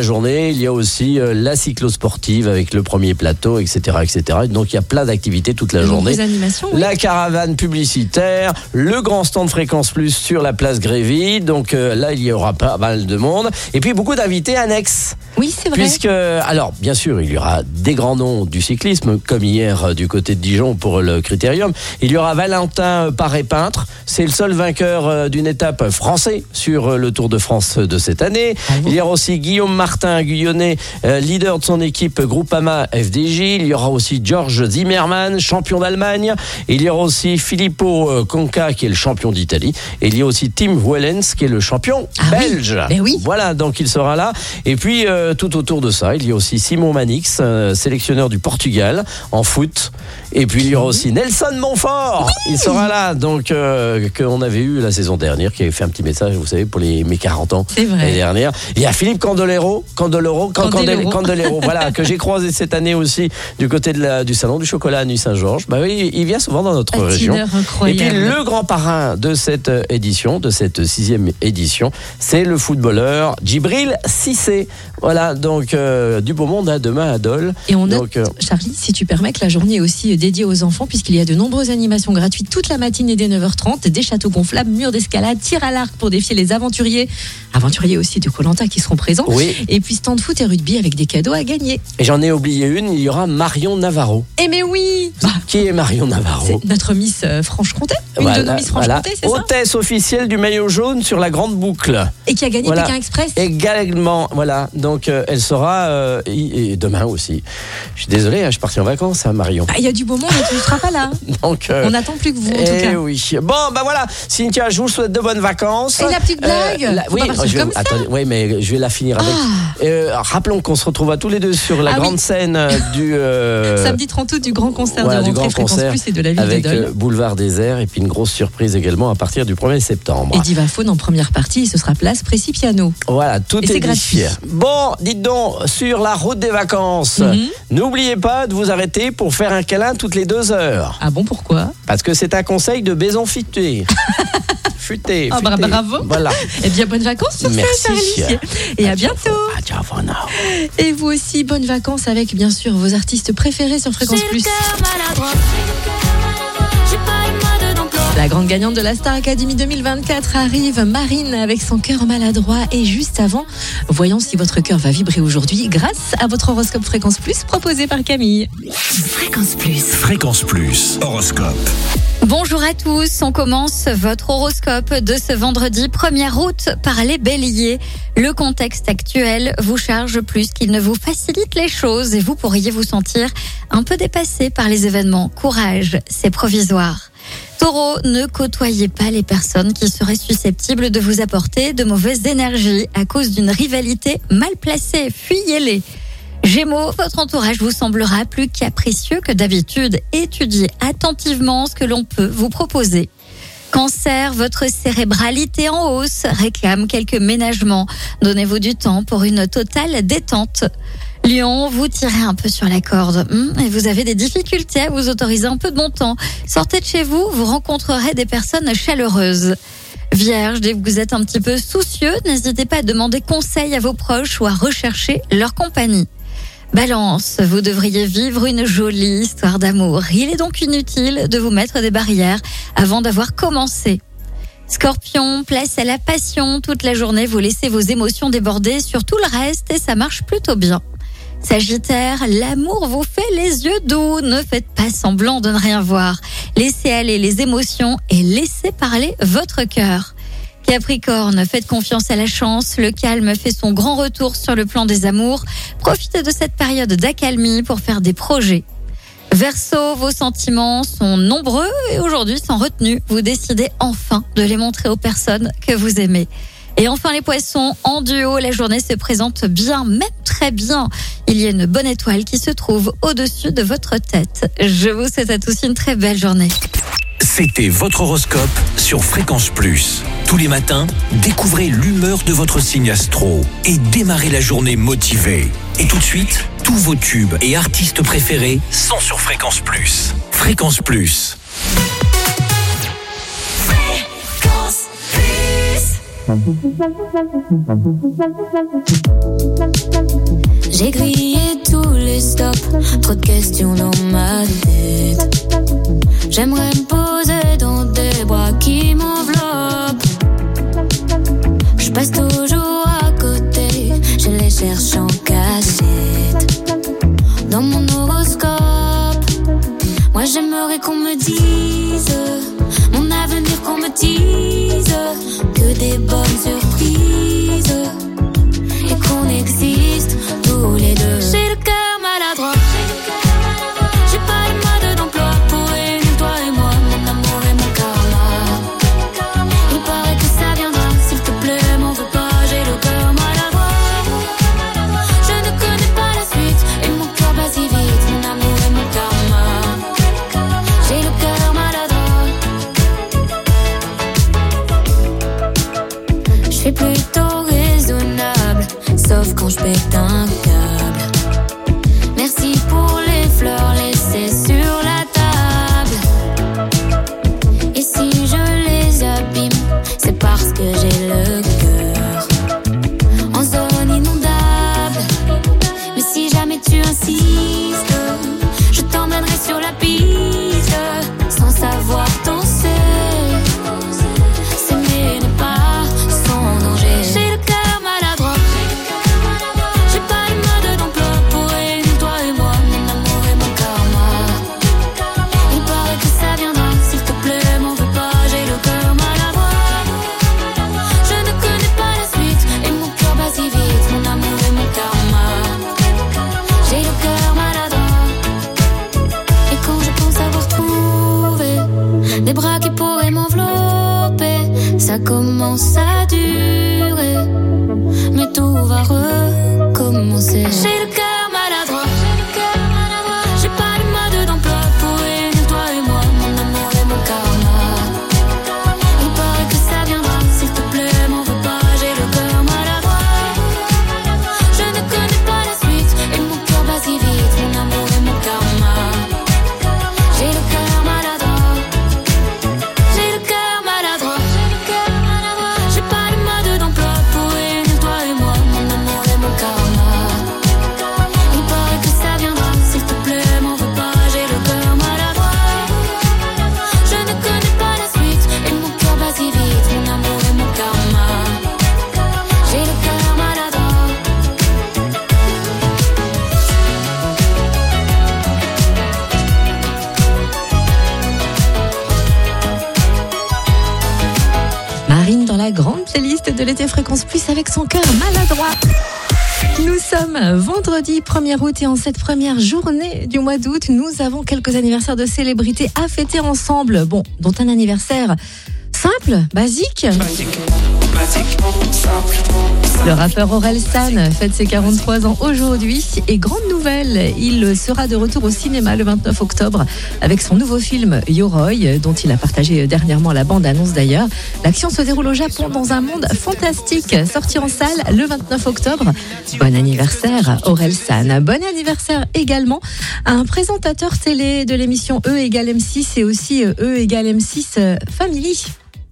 Et il y a aussi euh, la cyclosportive avec le premier plateau, et cetera, et cetera. Donc il y a plein d'activités toute la De journée. nombreuses animations, oui. La caravane publicitaire, le grand stand Fréquence Plus sur la place Grévy. Donc euh, là, il y aura pas mal de monde. Et puis beaucoup d'invités annexes. Oui, c'est vrai. Puisque, alors, bien sûr, il y aura des grands noms du cyclisme, comme hier euh, du côté de Dijon pour le Critérium. Il y aura Valentin Paré-Peintre. C'est le seul vainqueur euh, d'une étape français sur euh, le Tour de France de cette année. Ah bon. Il y aura aussi Guillaume Martin, Guyonnais, euh, leader de son équipe Groupama F D J. Il y aura aussi George Zimmermann, champion d'Allemagne. Il y aura aussi Filippo euh, Conca, qui est le champion d'Italie. Et il y a aussi Tim Wellens, qui est le champion Ah oui. belge. Ben oui. Voilà, donc il sera là. Et puis, euh, tout autour de ça, il y a aussi Simon Manix, euh, sélectionneur du Portugal en foot. Et puis, il y aura aussi Nelson Montfort. Oui. Il sera là, donc, euh, qu'on avait eu la saison dernière, qui avait fait un petit message, vous savez, pour les, mes quarante ans. C'est vrai. L'année dernière. Il y a Philippe Candelero, Candelero, Can- Candelero. Candel- Candelero, voilà, que j'ai croisé cette année aussi du côté de la, du salon du chocolat à Nuit-Saint-Georges. Bah oui, il vient souvent dans notre région. Patineur Et incroyable. puis le grand parrain de cette euh, édition, de cette sixième édition, c'est le footballeur Djibril Cissé. Voilà, donc euh, du beau monde à demain à Dole. Et on note, Donc, euh, Charlie, si tu permets, que la journée est aussi dédiée aux enfants, puisqu'il y a de nombreuses animations gratuites toute la matinée dès neuf heures trente, des châteaux gonflables, murs d'escalade, tir à l'arc pour défier les aventuriers, aventuriers aussi de Koh-Lanta qui seront présents, Oui. et puis stand foot et rugby avec des cadeaux à gagner. et j'en ai oublié une, il y aura Marion Navarro. Eh mais oui, bah, Qui est Marion Navarro? c'est notre Miss euh, Franche-Comté, une de nos Miss Franche-Comté, c'est ça? Hôtesse officielle du maillot jaune sur la grande boucle. Et qui a gagné Voilà. Pékin Express. Également, voilà. Donc, euh, elle sera euh, et, et demain aussi. Je suis désolé, hein, je suis parti en vacances, hein, Marion. Ah, il y a du beau monde et tu ne seras pas là. Donc, euh, On n'attend plus que vous, en tout eh cas. oui. Bon, bah voilà. Cynthia, je vous souhaite de bonnes vacances. Et la petite blague la- Faut Oui, pas partir je vais- comme ça. attendez, oui, mais je vais la finir avec. Euh, rappelons qu'on se retrouve à tous les deux sur la Ah grande oui. scène euh, du. euh, Samedi trente août du grand concert voilà, de du rentrée grand Fréquence concert Plus et de la ville avec de Dole. euh, Boulevard Désert et puis une grosse surprise également à partir du premier septembre. Et Divaphone en première partie, ce sera place Précipiano. Voilà, tout Et est c'est dit. gratuit. Bon, dites donc, sur la route des vacances, Mhm. n'oubliez pas de vous arrêter pour faire un câlin toutes les deux heures. Ah bon, pourquoi? Parce que c'est un conseil de Baison futé. futé, Ah, bra- futé. bravo. Voilà. Eh bien, bonnes vacances sur Merci. ça, Charlie. Et à bientôt. Et vous aussi, bonnes vacances avec, bien sûr, vos artistes préférés sur Fréquence Plus. La grande gagnante de la Star Academy deux mille vingt-quatre arrive, Marine, avec son cœur maladroit. Et juste avant, voyons si votre cœur va vibrer aujourd'hui grâce à votre horoscope Fréquence Plus proposé par Camille. Fréquence Plus. Fréquence Plus. Horoscope. Bonjour à tous, on commence votre horoscope de ce vendredi premier août par les béliers. Le contexte actuel vous charge plus qu'il ne vous facilite les choses et vous pourriez vous sentir un peu dépassé par les événements. Courage, c'est provisoire. Taureau, ne côtoyez pas les personnes qui seraient susceptibles de vous apporter de mauvaises énergies à cause d'une rivalité mal placée. Fuyez-les. Gémeaux, votre entourage vous semblera plus capricieux que d'habitude. Étudiez attentivement ce que l'on peut vous proposer. Cancer, votre cérébralité en hausse réclame quelques ménagements. Donnez-vous du temps pour une totale détente. Lion, vous tirez un peu sur la corde hum, et vous avez des difficultés à vous autoriser un peu de bon temps. Sortez de chez vous, vous rencontrerez des personnes chaleureuses. Vierge, dès que vous êtes un petit peu soucieux, n'hésitez pas à demander conseil à vos proches ou à rechercher leur compagnie. Balance, vous devriez vivre une jolie histoire d'amour. Il est donc inutile de vous mettre des barrières avant d'avoir commencé. Scorpion, place à la passion. Toute la journée, vous laissez vos émotions déborder sur tout le reste et ça marche plutôt bien. Sagittaire, l'amour vous fait les yeux doux. Ne faites pas semblant de ne rien voir. Laissez aller les émotions et laissez parler votre cœur. Capricorne, faites confiance à la chance. Le calme fait son grand retour sur le plan des amours. Profitez de cette période d'accalmie pour faire des projets. Verseau, vos sentiments sont nombreux et aujourd'hui sans retenue. Vous décidez enfin de les montrer aux personnes que vous aimez. Et enfin les poissons, en duo, la journée se présente bien, même très bien. Il y a une bonne étoile qui se trouve au-dessus de votre tête. Je vous souhaite à tous une très belle journée. C'était votre horoscope sur Fréquence Plus. Tous les matins, découvrez l'humeur de votre signe astro et démarrez la journée motivé. Et tout de suite, tous vos tubes et artistes préférés sont sur Fréquence Plus. Fréquence Plus. Fréquence Plus. J'ai grillé tous les stops, trop de questions dans ma tête. J'aimerais me poser dans des bras qui m'enveloppent. Je passe toujours à côté, je les cherche en cachette. Dans mon horoscope, moi j'aimerais qu'on me dise mon avenir, qu'on me dise que des bonnes surprises et qu'on existe tous les deux. J'ai le cœur maladroit, j'ai pas le mode d'emploi pour réunir toi et moi, mon amour et mon karma. Il paraît que ça viendra, s'il te plaît, m'en veux pas, j'ai le cœur maladroit. Je ne connais pas la suite et mon cœur bat si vite, mon amour et mon karma. J'ai le cœur maladroit. Je suis plutôt raisonnable, sauf quand je pète un câble. Merci pour les fleurs laissées sur la table. Et si je les abîme, c'est parce que j'ai le cœur en zone inondable. Mais si jamais tu insistes, je t'emmènerai sur la piste, sans savoir danser. S'aimer n'est pas sans danger. J'ai le cœur maladroit, j'ai pas le mode d'emploi pour réunir toi et moi, mon amour et mon karma. Il paraît que ça viendra, s'il te plaît, m'en veux pas, j'ai le cœur maladroit. Je ne connais pas la suite et mon cœur bat si vite, mon amour et mon karma. J'ai le cœur maladroit. Et quand je pense avoir trouvé des bras qui pourraient m'envelopper, ça commence à durer, mais tout va recommencer. J'ai le cœur maladroit, j'ai pas le mode d'emploi pour réunir toi et moi, mon amour et mon karma. Il paraît que ça viendra, s'il te plaît, m'en veux pas, j'ai le cœur maladroit. Je ne connais pas la suite et mon cœur bat si vite, mon amour et mon karma. J'ai le cœur maladroit, j'ai le cœur maladroit. J'ai pas le mode d'emploi pour réunir toi et moi, mon amour et mon karma. Il paraît que ça viendra, s'il te plaît, m'en veux pas, j'ai le cœur maladroit. Je ne connais pas la suite et mon cœur bat si vite, mon amour et mon karma. J'ai le cœur maladroit. Marine dans la grande playlist de l'été Fréquence Plus avec son cœur maladroit. Nous sommes vendredi premier août et en cette première journée du mois d'août, nous avons quelques anniversaires de célébrités à fêter ensemble. Bon, dont un anniversaire simple, basique. Le rappeur Orelsan fête ses quarante-trois ans aujourd'hui et grande nouvelle, il sera de retour au cinéma le vingt-neuf octobre avec son nouveau film Yoroi, dont il a partagé dernièrement la bande-annonce d'ailleurs. L'action se déroule au Japon dans un monde fantastique, sorti en salle le vingt-neuf octobre. Bon anniversaire Orelsan. Bon anniversaire également à un présentateur télé de l'émission E égale M six et aussi E égale M six Family.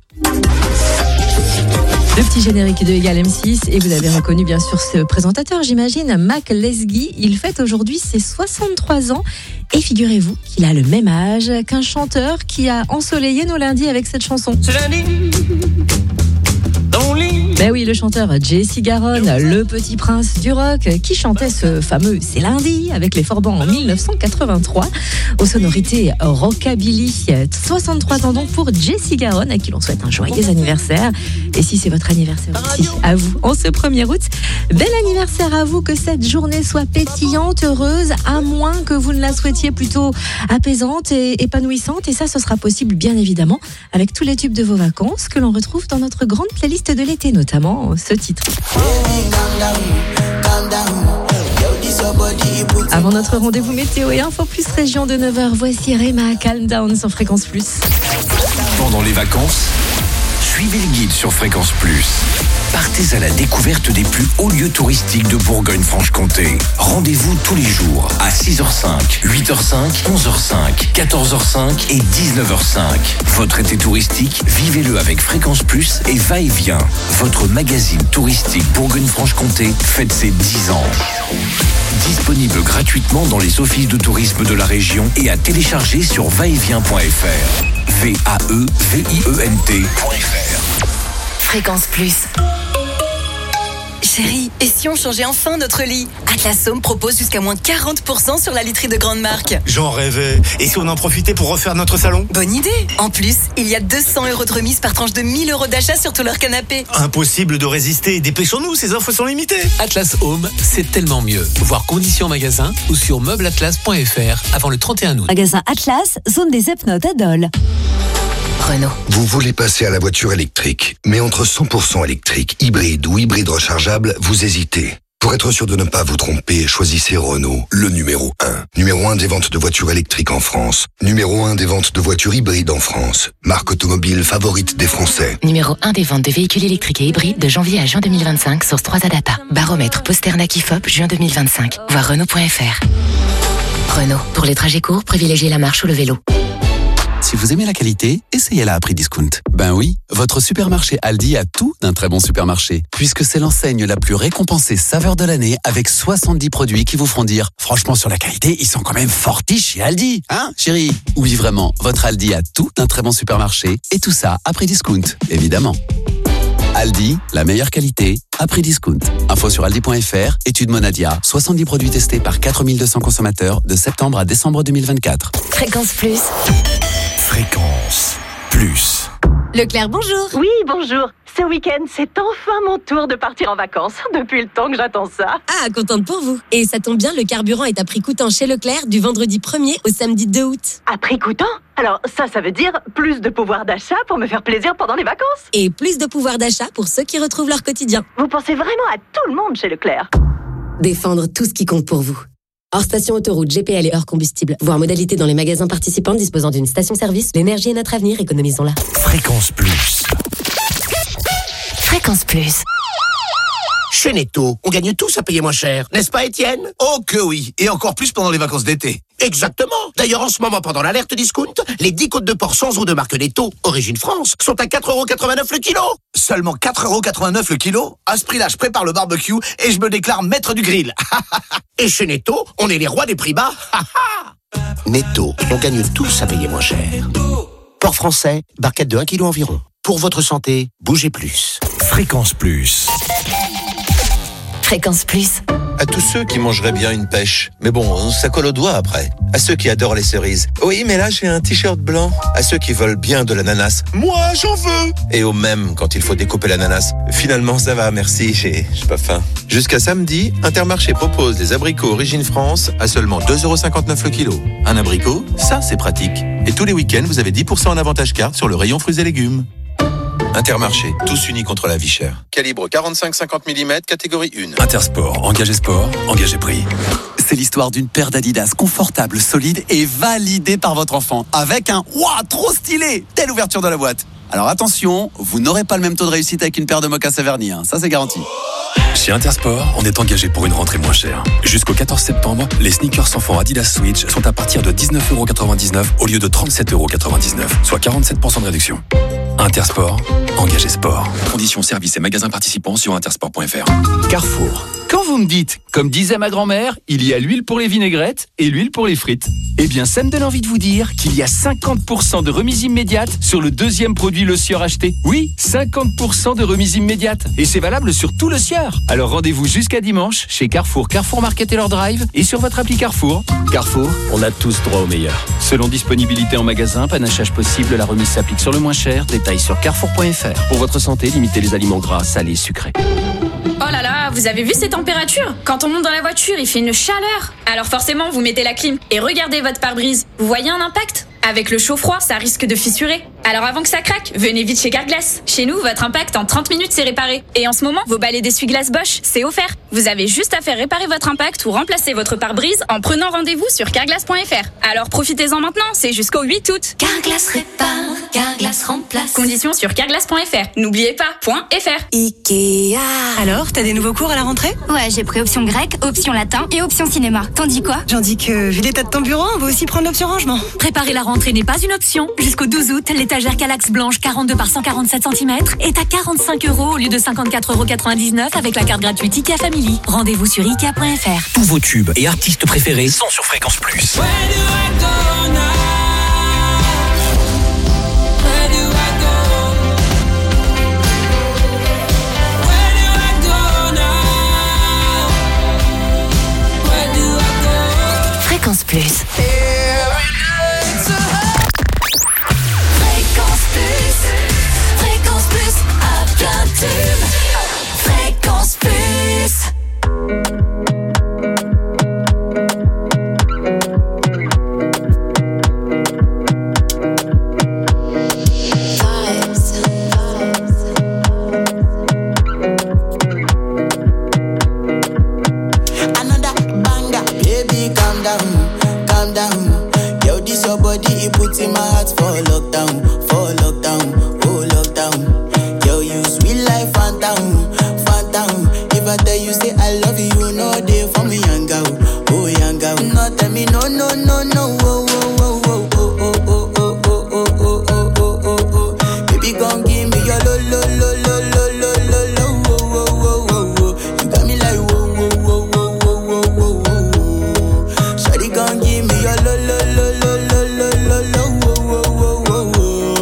Le petit générique de Égal M six, et vous avez reconnu bien sûr ce présentateur, j'imagine, Mac Lesguy. Il fête aujourd'hui ses soixante-trois ans et figurez-vous qu'il a le même âge qu'un chanteur qui a ensoleillé nos lundis avec cette chanson. C'est lundi. Ben oui, le chanteur Jesse Garonne, le petit prince du rock, qui chantait ce fameux C'est lundi avec les Forbans en dix-neuf cent quatre-vingt-trois, aux sonorités rockabilly. soixante-trois ans donc pour Jesse Garonne, à qui l'on souhaite un joyeux anniversaire. Et si c'est votre anniversaire aussi, à vous, en ce premier août, bel anniversaire à vous, que cette journée soit pétillante, heureuse, à moins que vous ne la souhaitiez plutôt apaisante et épanouissante. Et ça, ce sera possible, bien évidemment, avec tous les tubes de vos vacances que l'on retrouve dans notre grande playlist de l'été, notamment ce titre. Avant notre rendez-vous météo et info plus région de neuf heures, voici Rema, Calm Down sur Fréquence Plus. Pendant les vacances, suivez le guide sur Fréquence Plus. Partez à la découverte des plus hauts lieux touristiques de Bourgogne-Franche-Comté. Rendez-vous tous les jours à six heures cinq, huit heures cinq, onze heures cinq, quatorze heures cinq et dix-neuf heures cinq. Votre été touristique, vivez-le avec Fréquence Plus et Va-et-Vient. Votre magazine touristique Bourgogne-Franche-Comté fête ses dix ans. Disponible gratuitement dans les offices de tourisme de la région et à télécharger sur va et vient point f r. V A E V I E N T point F R. Fréquence Plus. Chérie, et si on changeait enfin notre lit? Atlas Home propose jusqu'à moins quarante pour cent sur la literie de grande marque. J'en rêvais. Et si on en profitait pour refaire notre salon? Bonne idée. En plus, il y a deux cents euros de remise par tranche de mille euros d'achat sur tout leur canapé. Impossible de résister. Dépêchons-nous, ces offres sont limitées. Atlas Home, c'est tellement mieux. Voir conditions en magasin ou sur meubleatlas point f r avant le trente et un août. Magasin Atlas, zone des Epnotes à Dole. Renault. Vous voulez passer à la voiture électrique, mais entre cent pour cent électrique, hybride ou hybride rechargeable, vous hésitez. Pour être sûr de ne pas vous tromper, choisissez Renault, le numéro un. Numéro un des ventes de voitures électriques en France. Numéro un des ventes de voitures hybrides en France. Marque automobile favorite des Français. Numéro un des ventes de véhicules électriques et hybrides de janvier à juin deux mille vingt-cinq, source trois A Data. Baromètre Posternak I F O P, juin deux mille vingt-cinq. Voir Renault point F R. Renault. Pour les trajets courts, privilégiez la marche ou le vélo. Si vous aimez la qualité, essayez-la à prix discount. Ben oui, votre supermarché Aldi a tout d'un très bon supermarché, puisque c'est l'enseigne la plus récompensée saveur de l'année avec soixante-dix produits qui vous feront dire « Franchement, sur la qualité, ils sont quand même fortis chez Aldi, hein, chérie ?» Oui, vraiment, votre Aldi a tout d'un très bon supermarché, et tout ça à prix discount, évidemment. Aldi, la meilleure qualité, à prix discount. Info sur aldi point f r, étude Monadia, soixante-dix produits testés par quatre mille deux cents consommateurs de septembre à décembre deux mille vingt-quatre. Fréquence Plus. Fréquence Plus. Leclerc, bonjour. Oui, bonjour. Ce week-end, c'est enfin mon tour de partir en vacances. Depuis le temps que j'attends ça. Ah, contente pour vous. Et ça tombe bien, le carburant est à prix coûtant chez Leclerc du vendredi premier au samedi deux août. À prix coûtant? Alors ça, ça veut dire plus de pouvoir d'achat pour me faire plaisir pendant les vacances. Et plus de pouvoir d'achat pour ceux qui retrouvent leur quotidien. Vous pensez vraiment à tout le monde chez Leclerc? Défendre tout ce qui compte pour vous. Hors station autoroute, G P L et hors combustible. Voir modalité dans les magasins participants disposant d'une station-service. L'énergie est notre avenir, économisons-la. Fréquence Plus. Fréquence Plus. Chez Netto, on gagne tous à payer moins cher, n'est-ce pas Étienne? Oh que oui, et encore plus pendant les vacances d'été. Exactement. D'ailleurs, en ce moment, pendant l'alerte discount, les dix côtes de porc sans eau de marque Netto, origine France, sont à quatre euros quatre-vingt-neuf le kilo. Seulement quatre euros quatre-vingt-neuf le kilo? À ce prix-là, je prépare le barbecue et je me déclare maître du grill. Et chez Netto, on est les rois des prix bas. Netto, on gagne tous à payer moins cher. Porc français, barquette de un kilo environ. Pour votre santé, bougez plus. Fréquence Plus. Fréquence Plus. À tous ceux qui mangeraient bien une pêche. Mais bon, ça colle au doigt après. À ceux qui adorent les cerises. Oui, mais là, j'ai un t-shirt blanc. À ceux qui veulent bien de l'ananas. Moi, j'en veux. Et au même quand il faut découper l'ananas. Finalement, ça va, merci, j'ai, j'ai pas faim. Jusqu'à samedi, Intermarché propose des abricots Origine France à seulement deux euros cinquante-neuf le kilo. Un abricot, ça, c'est pratique. Et tous les week-ends, vous avez dix pour cent en avantage carte sur le rayon fruits et légumes. Intermarché, tous unis contre la vie chère. Calibre quarante-cinq cinquante millimètres, catégorie un. Intersport, engagé sport, engagé prix. C'est l'histoire d'une paire d'Adidas confortable, solide et validée par votre enfant. Avec un « Ouah, trop stylé !» Telle ouverture de la boîte. Alors attention, vous n'aurez pas le même taux de réussite avec une paire de mocassins vernis, hein. Ça c'est garanti. Chez Intersport, on est engagé pour une rentrée moins chère. Jusqu'au quatorze septembre, les sneakers enfants Adidas Switch sont à partir de dix-neuf euros quatre-vingt-dix-neuf au lieu de trente-sept euros quatre-vingt-dix-neuf, soit quarante-sept pour cent de réduction. Intersport, engagé sport. Conditions services et magasins participants sur intersport point f r. Carrefour. Quand vous me dites, comme disait ma grand-mère, il y a l'huile pour les vinaigrettes et l'huile pour les frites, eh bien ça me donne envie de vous dire qu'il y a cinquante pour cent de remise immédiate sur le deuxième produit Le Sieur acheté. Oui, cinquante pour cent de remise immédiate. Et c'est valable sur tout Le Sieur. Alors rendez-vous jusqu'à dimanche chez Carrefour, Carrefour Market et leur drive et sur votre appli Carrefour. Carrefour, on a tous droit au meilleur. Selon disponibilité en magasin, panachage possible, la remise s'applique sur le moins cher. Détails sur carrefour point f r. Pour votre santé, limitez les aliments gras, salés, sucrés. Oh là là, vous avez vu ces températures? Quand on monte dans la voiture, il fait une chaleur. Alors forcément, vous mettez la clim et regardez votre pare-brise. Vous voyez un impact? Avec le chaud-froid, ça risque de fissurer. Alors avant que ça craque, venez vite chez Carglass. Chez nous, votre impact en trente minutes c'est réparé. Et en ce moment, vos balais d'essuie-glace Bosch, c'est offert. Vous avez juste à faire réparer votre impact ou remplacer votre pare-brise en prenant rendez-vous sur carglass point f r. Alors profitez-en maintenant, c'est jusqu'au huit août. Carglass répare, Carglass remplace. Conditions sur carglass point f r. N'oubliez pas, .fr. Ikea. Alors, t'as des nouveaux cours à la rentrée? Ouais, j'ai pris option grec, option latin et option cinéma. T'en dis quoi? J'en dis que, vu l'état de ton bureau, on va aussi prendre l'option rangement. Préparer la rentrée n'est pas une option. Jusqu'au douze août, l'étagère Calax blanche quarante-deux par cent quarante-sept centimètres est à quarante-cinq euros au lieu de cinquante-quatre euros quatre-vingt-dix-neuf avec la carte gratuite Ikea Family. Rendez-vous sur ikea point f r. Tous vos tubes et artistes préférés sont sur Fréquence Plus. Fréquence Plus. Fréquence Plus, Fréquence Plus, à plein tube. Fréquence Plus. Another banger, baby, calm down, calm down. Yo, this your body, it puts in my heart for lockdown, for lockdown, oh lockdown. Yo, you sweet life, phantom, phantom. If I tell you say I love you, you know they for me young girl, oh young girl. No tell me no, no, no, no, oh, oh, oh, oh, oh, oh, oh, oh, oh, oh, oh, oh, oh, oh, oh. Baby, gon' give me your lo, lo, lo, lo, lo, lo, lo, lo, oh, oh, oh, oh, oh. You got me like whoa, whoa, whoa, whoa, whoa, whoa, whoa, whoa. Shawty gon' give me your lo, lo, lo, lo, lo, lo, lo, lo, oh, oh, oh, oh,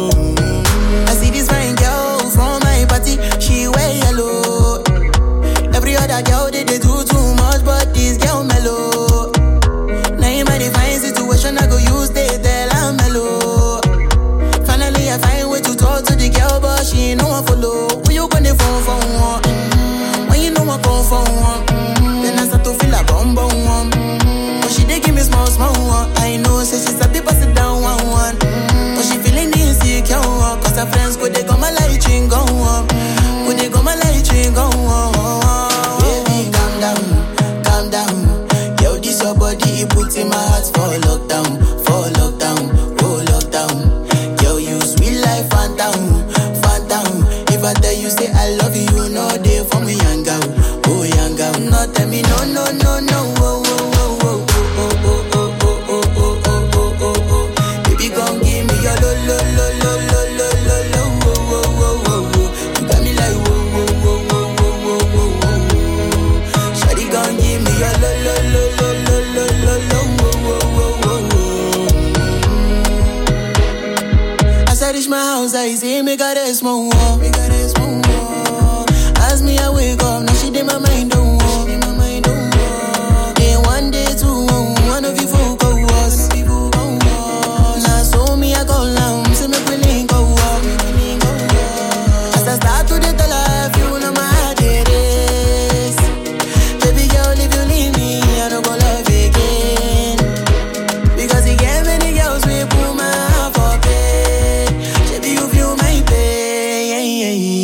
oh. I see this fine girl from my party, she wear yellow. Every other girl they, they do too much, but this girl mellow. Now in my divine situation, I go use they tell I'm mellow. Finally I find way to talk to the girl, but she ain't no one follow. Who you gonna phone for one? Mm-hmm. When you know I come for one, mm-hmm. Then I start to feel a bum bum one. Mm-hmm. But she dey give me small small one. I know say she's a bit pass it down one one. Mm-hmm. But she feeling insecure one. Cause her friends go they come my light ring go on. Go they come my light ring go on. Baby calm down, calm down. Yo, this your body, it puts in my heart for lockdown, for lockdown, oh lockdown. Yo, you sweet life, phantom, phantom. If I tell you say I love you, you know they for me young girl, oh young girl. No tell me no, no, no, no, oh, oh, oh, oh, oh, oh, oh, oh, oh, oh, oh, oh, oh, oh. Baby, gon' give me your lo, lo, lo, lo, lo, lo, lo, lo, oh, oh, oh, oh, oh. You got me like whoa, whoa, whoa, whoa, whoa, whoa, whoa, whoa. Shawty gon' give me your lo, lo, lo, lo, lo, lo, lo, lo, oh, oh, oh, oh, oh. As I reach my house, I see me got a small wall, me got a small wall. As me I wake up, now she did my mind don't walk, my mind don't walk. Then one day two, one of you folk go was. Now so me I go down, see me willing go walk. As I start to the tell her, you know my heart it is. Baby girl, if you leave me, I don't go love again. Because you get many girls we put my heart for bed. Baby, you feel my pain.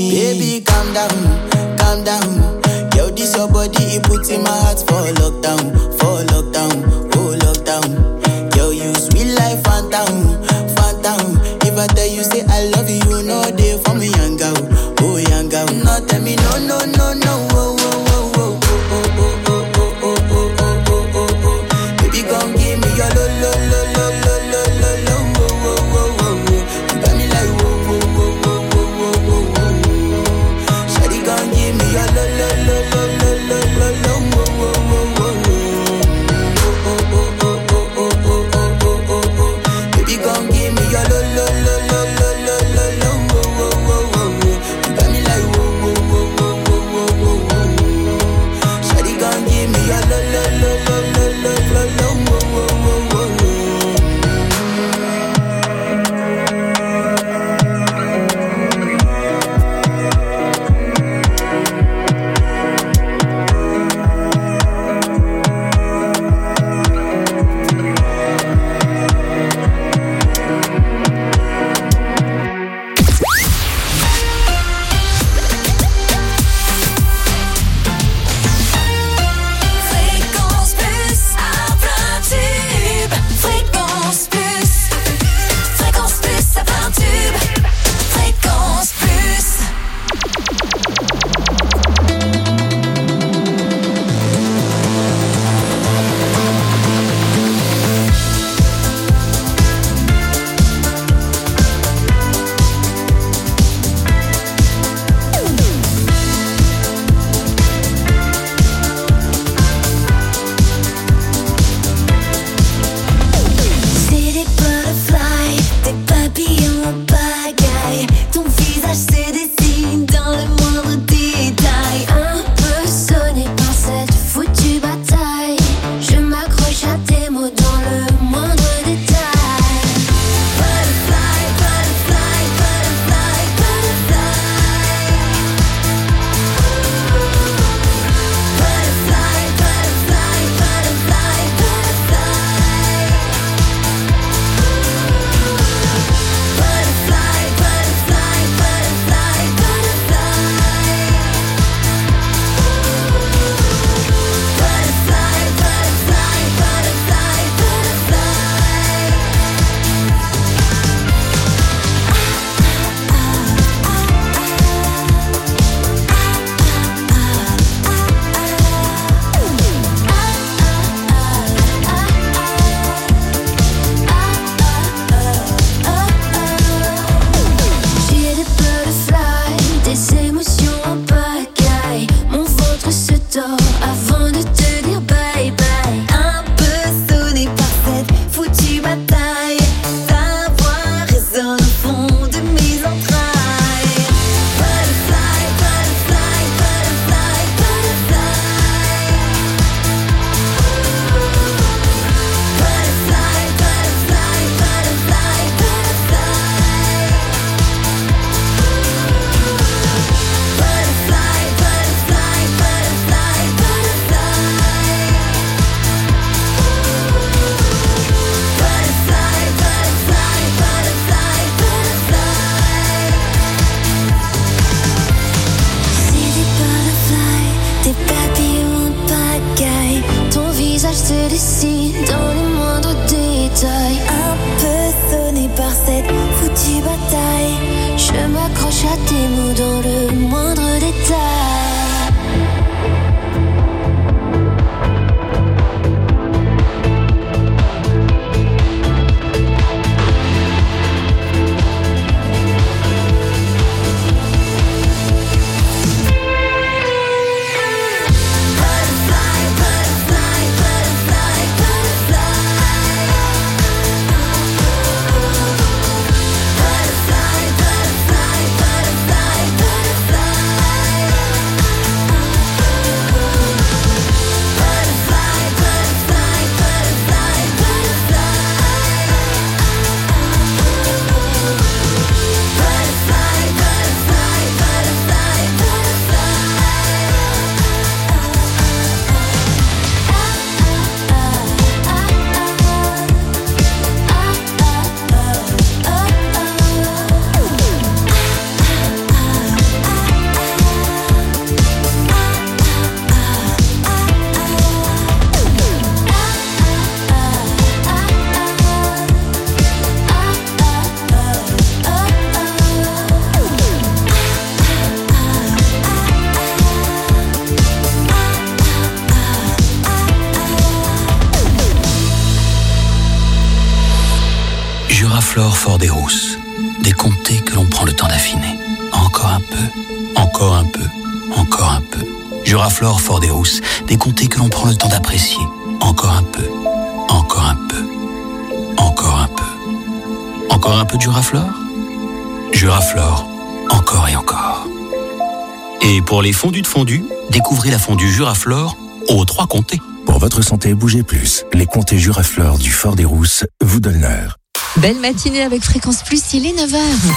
Juraflore Fort des Rousses. Des comtés que l'on prend le temps d'affiner. Encore un peu, encore un peu, encore un peu. Juraflore Fort des Rousses. Des comtés que l'on prend le temps d'apprécier. Encore un peu, encore un peu, encore un peu. Encore un peu de Juraflore ? Juraflore, encore et encore. Et pour les fondus de fondue, découvrez la fondue Juraflore aux trois comtés. Pour votre santé, bougez plus. Les comtés Juraflore du Fort des Rousses vous donnent l'heure. Belle matinée avec Fréquence Plus, il est neuf heures.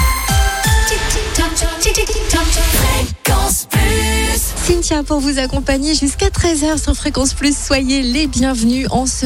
Fréquence Plus. Cynthia pour vous accompagner jusqu'à treize heures sur Fréquence Plus. Soyez les bienvenus en ce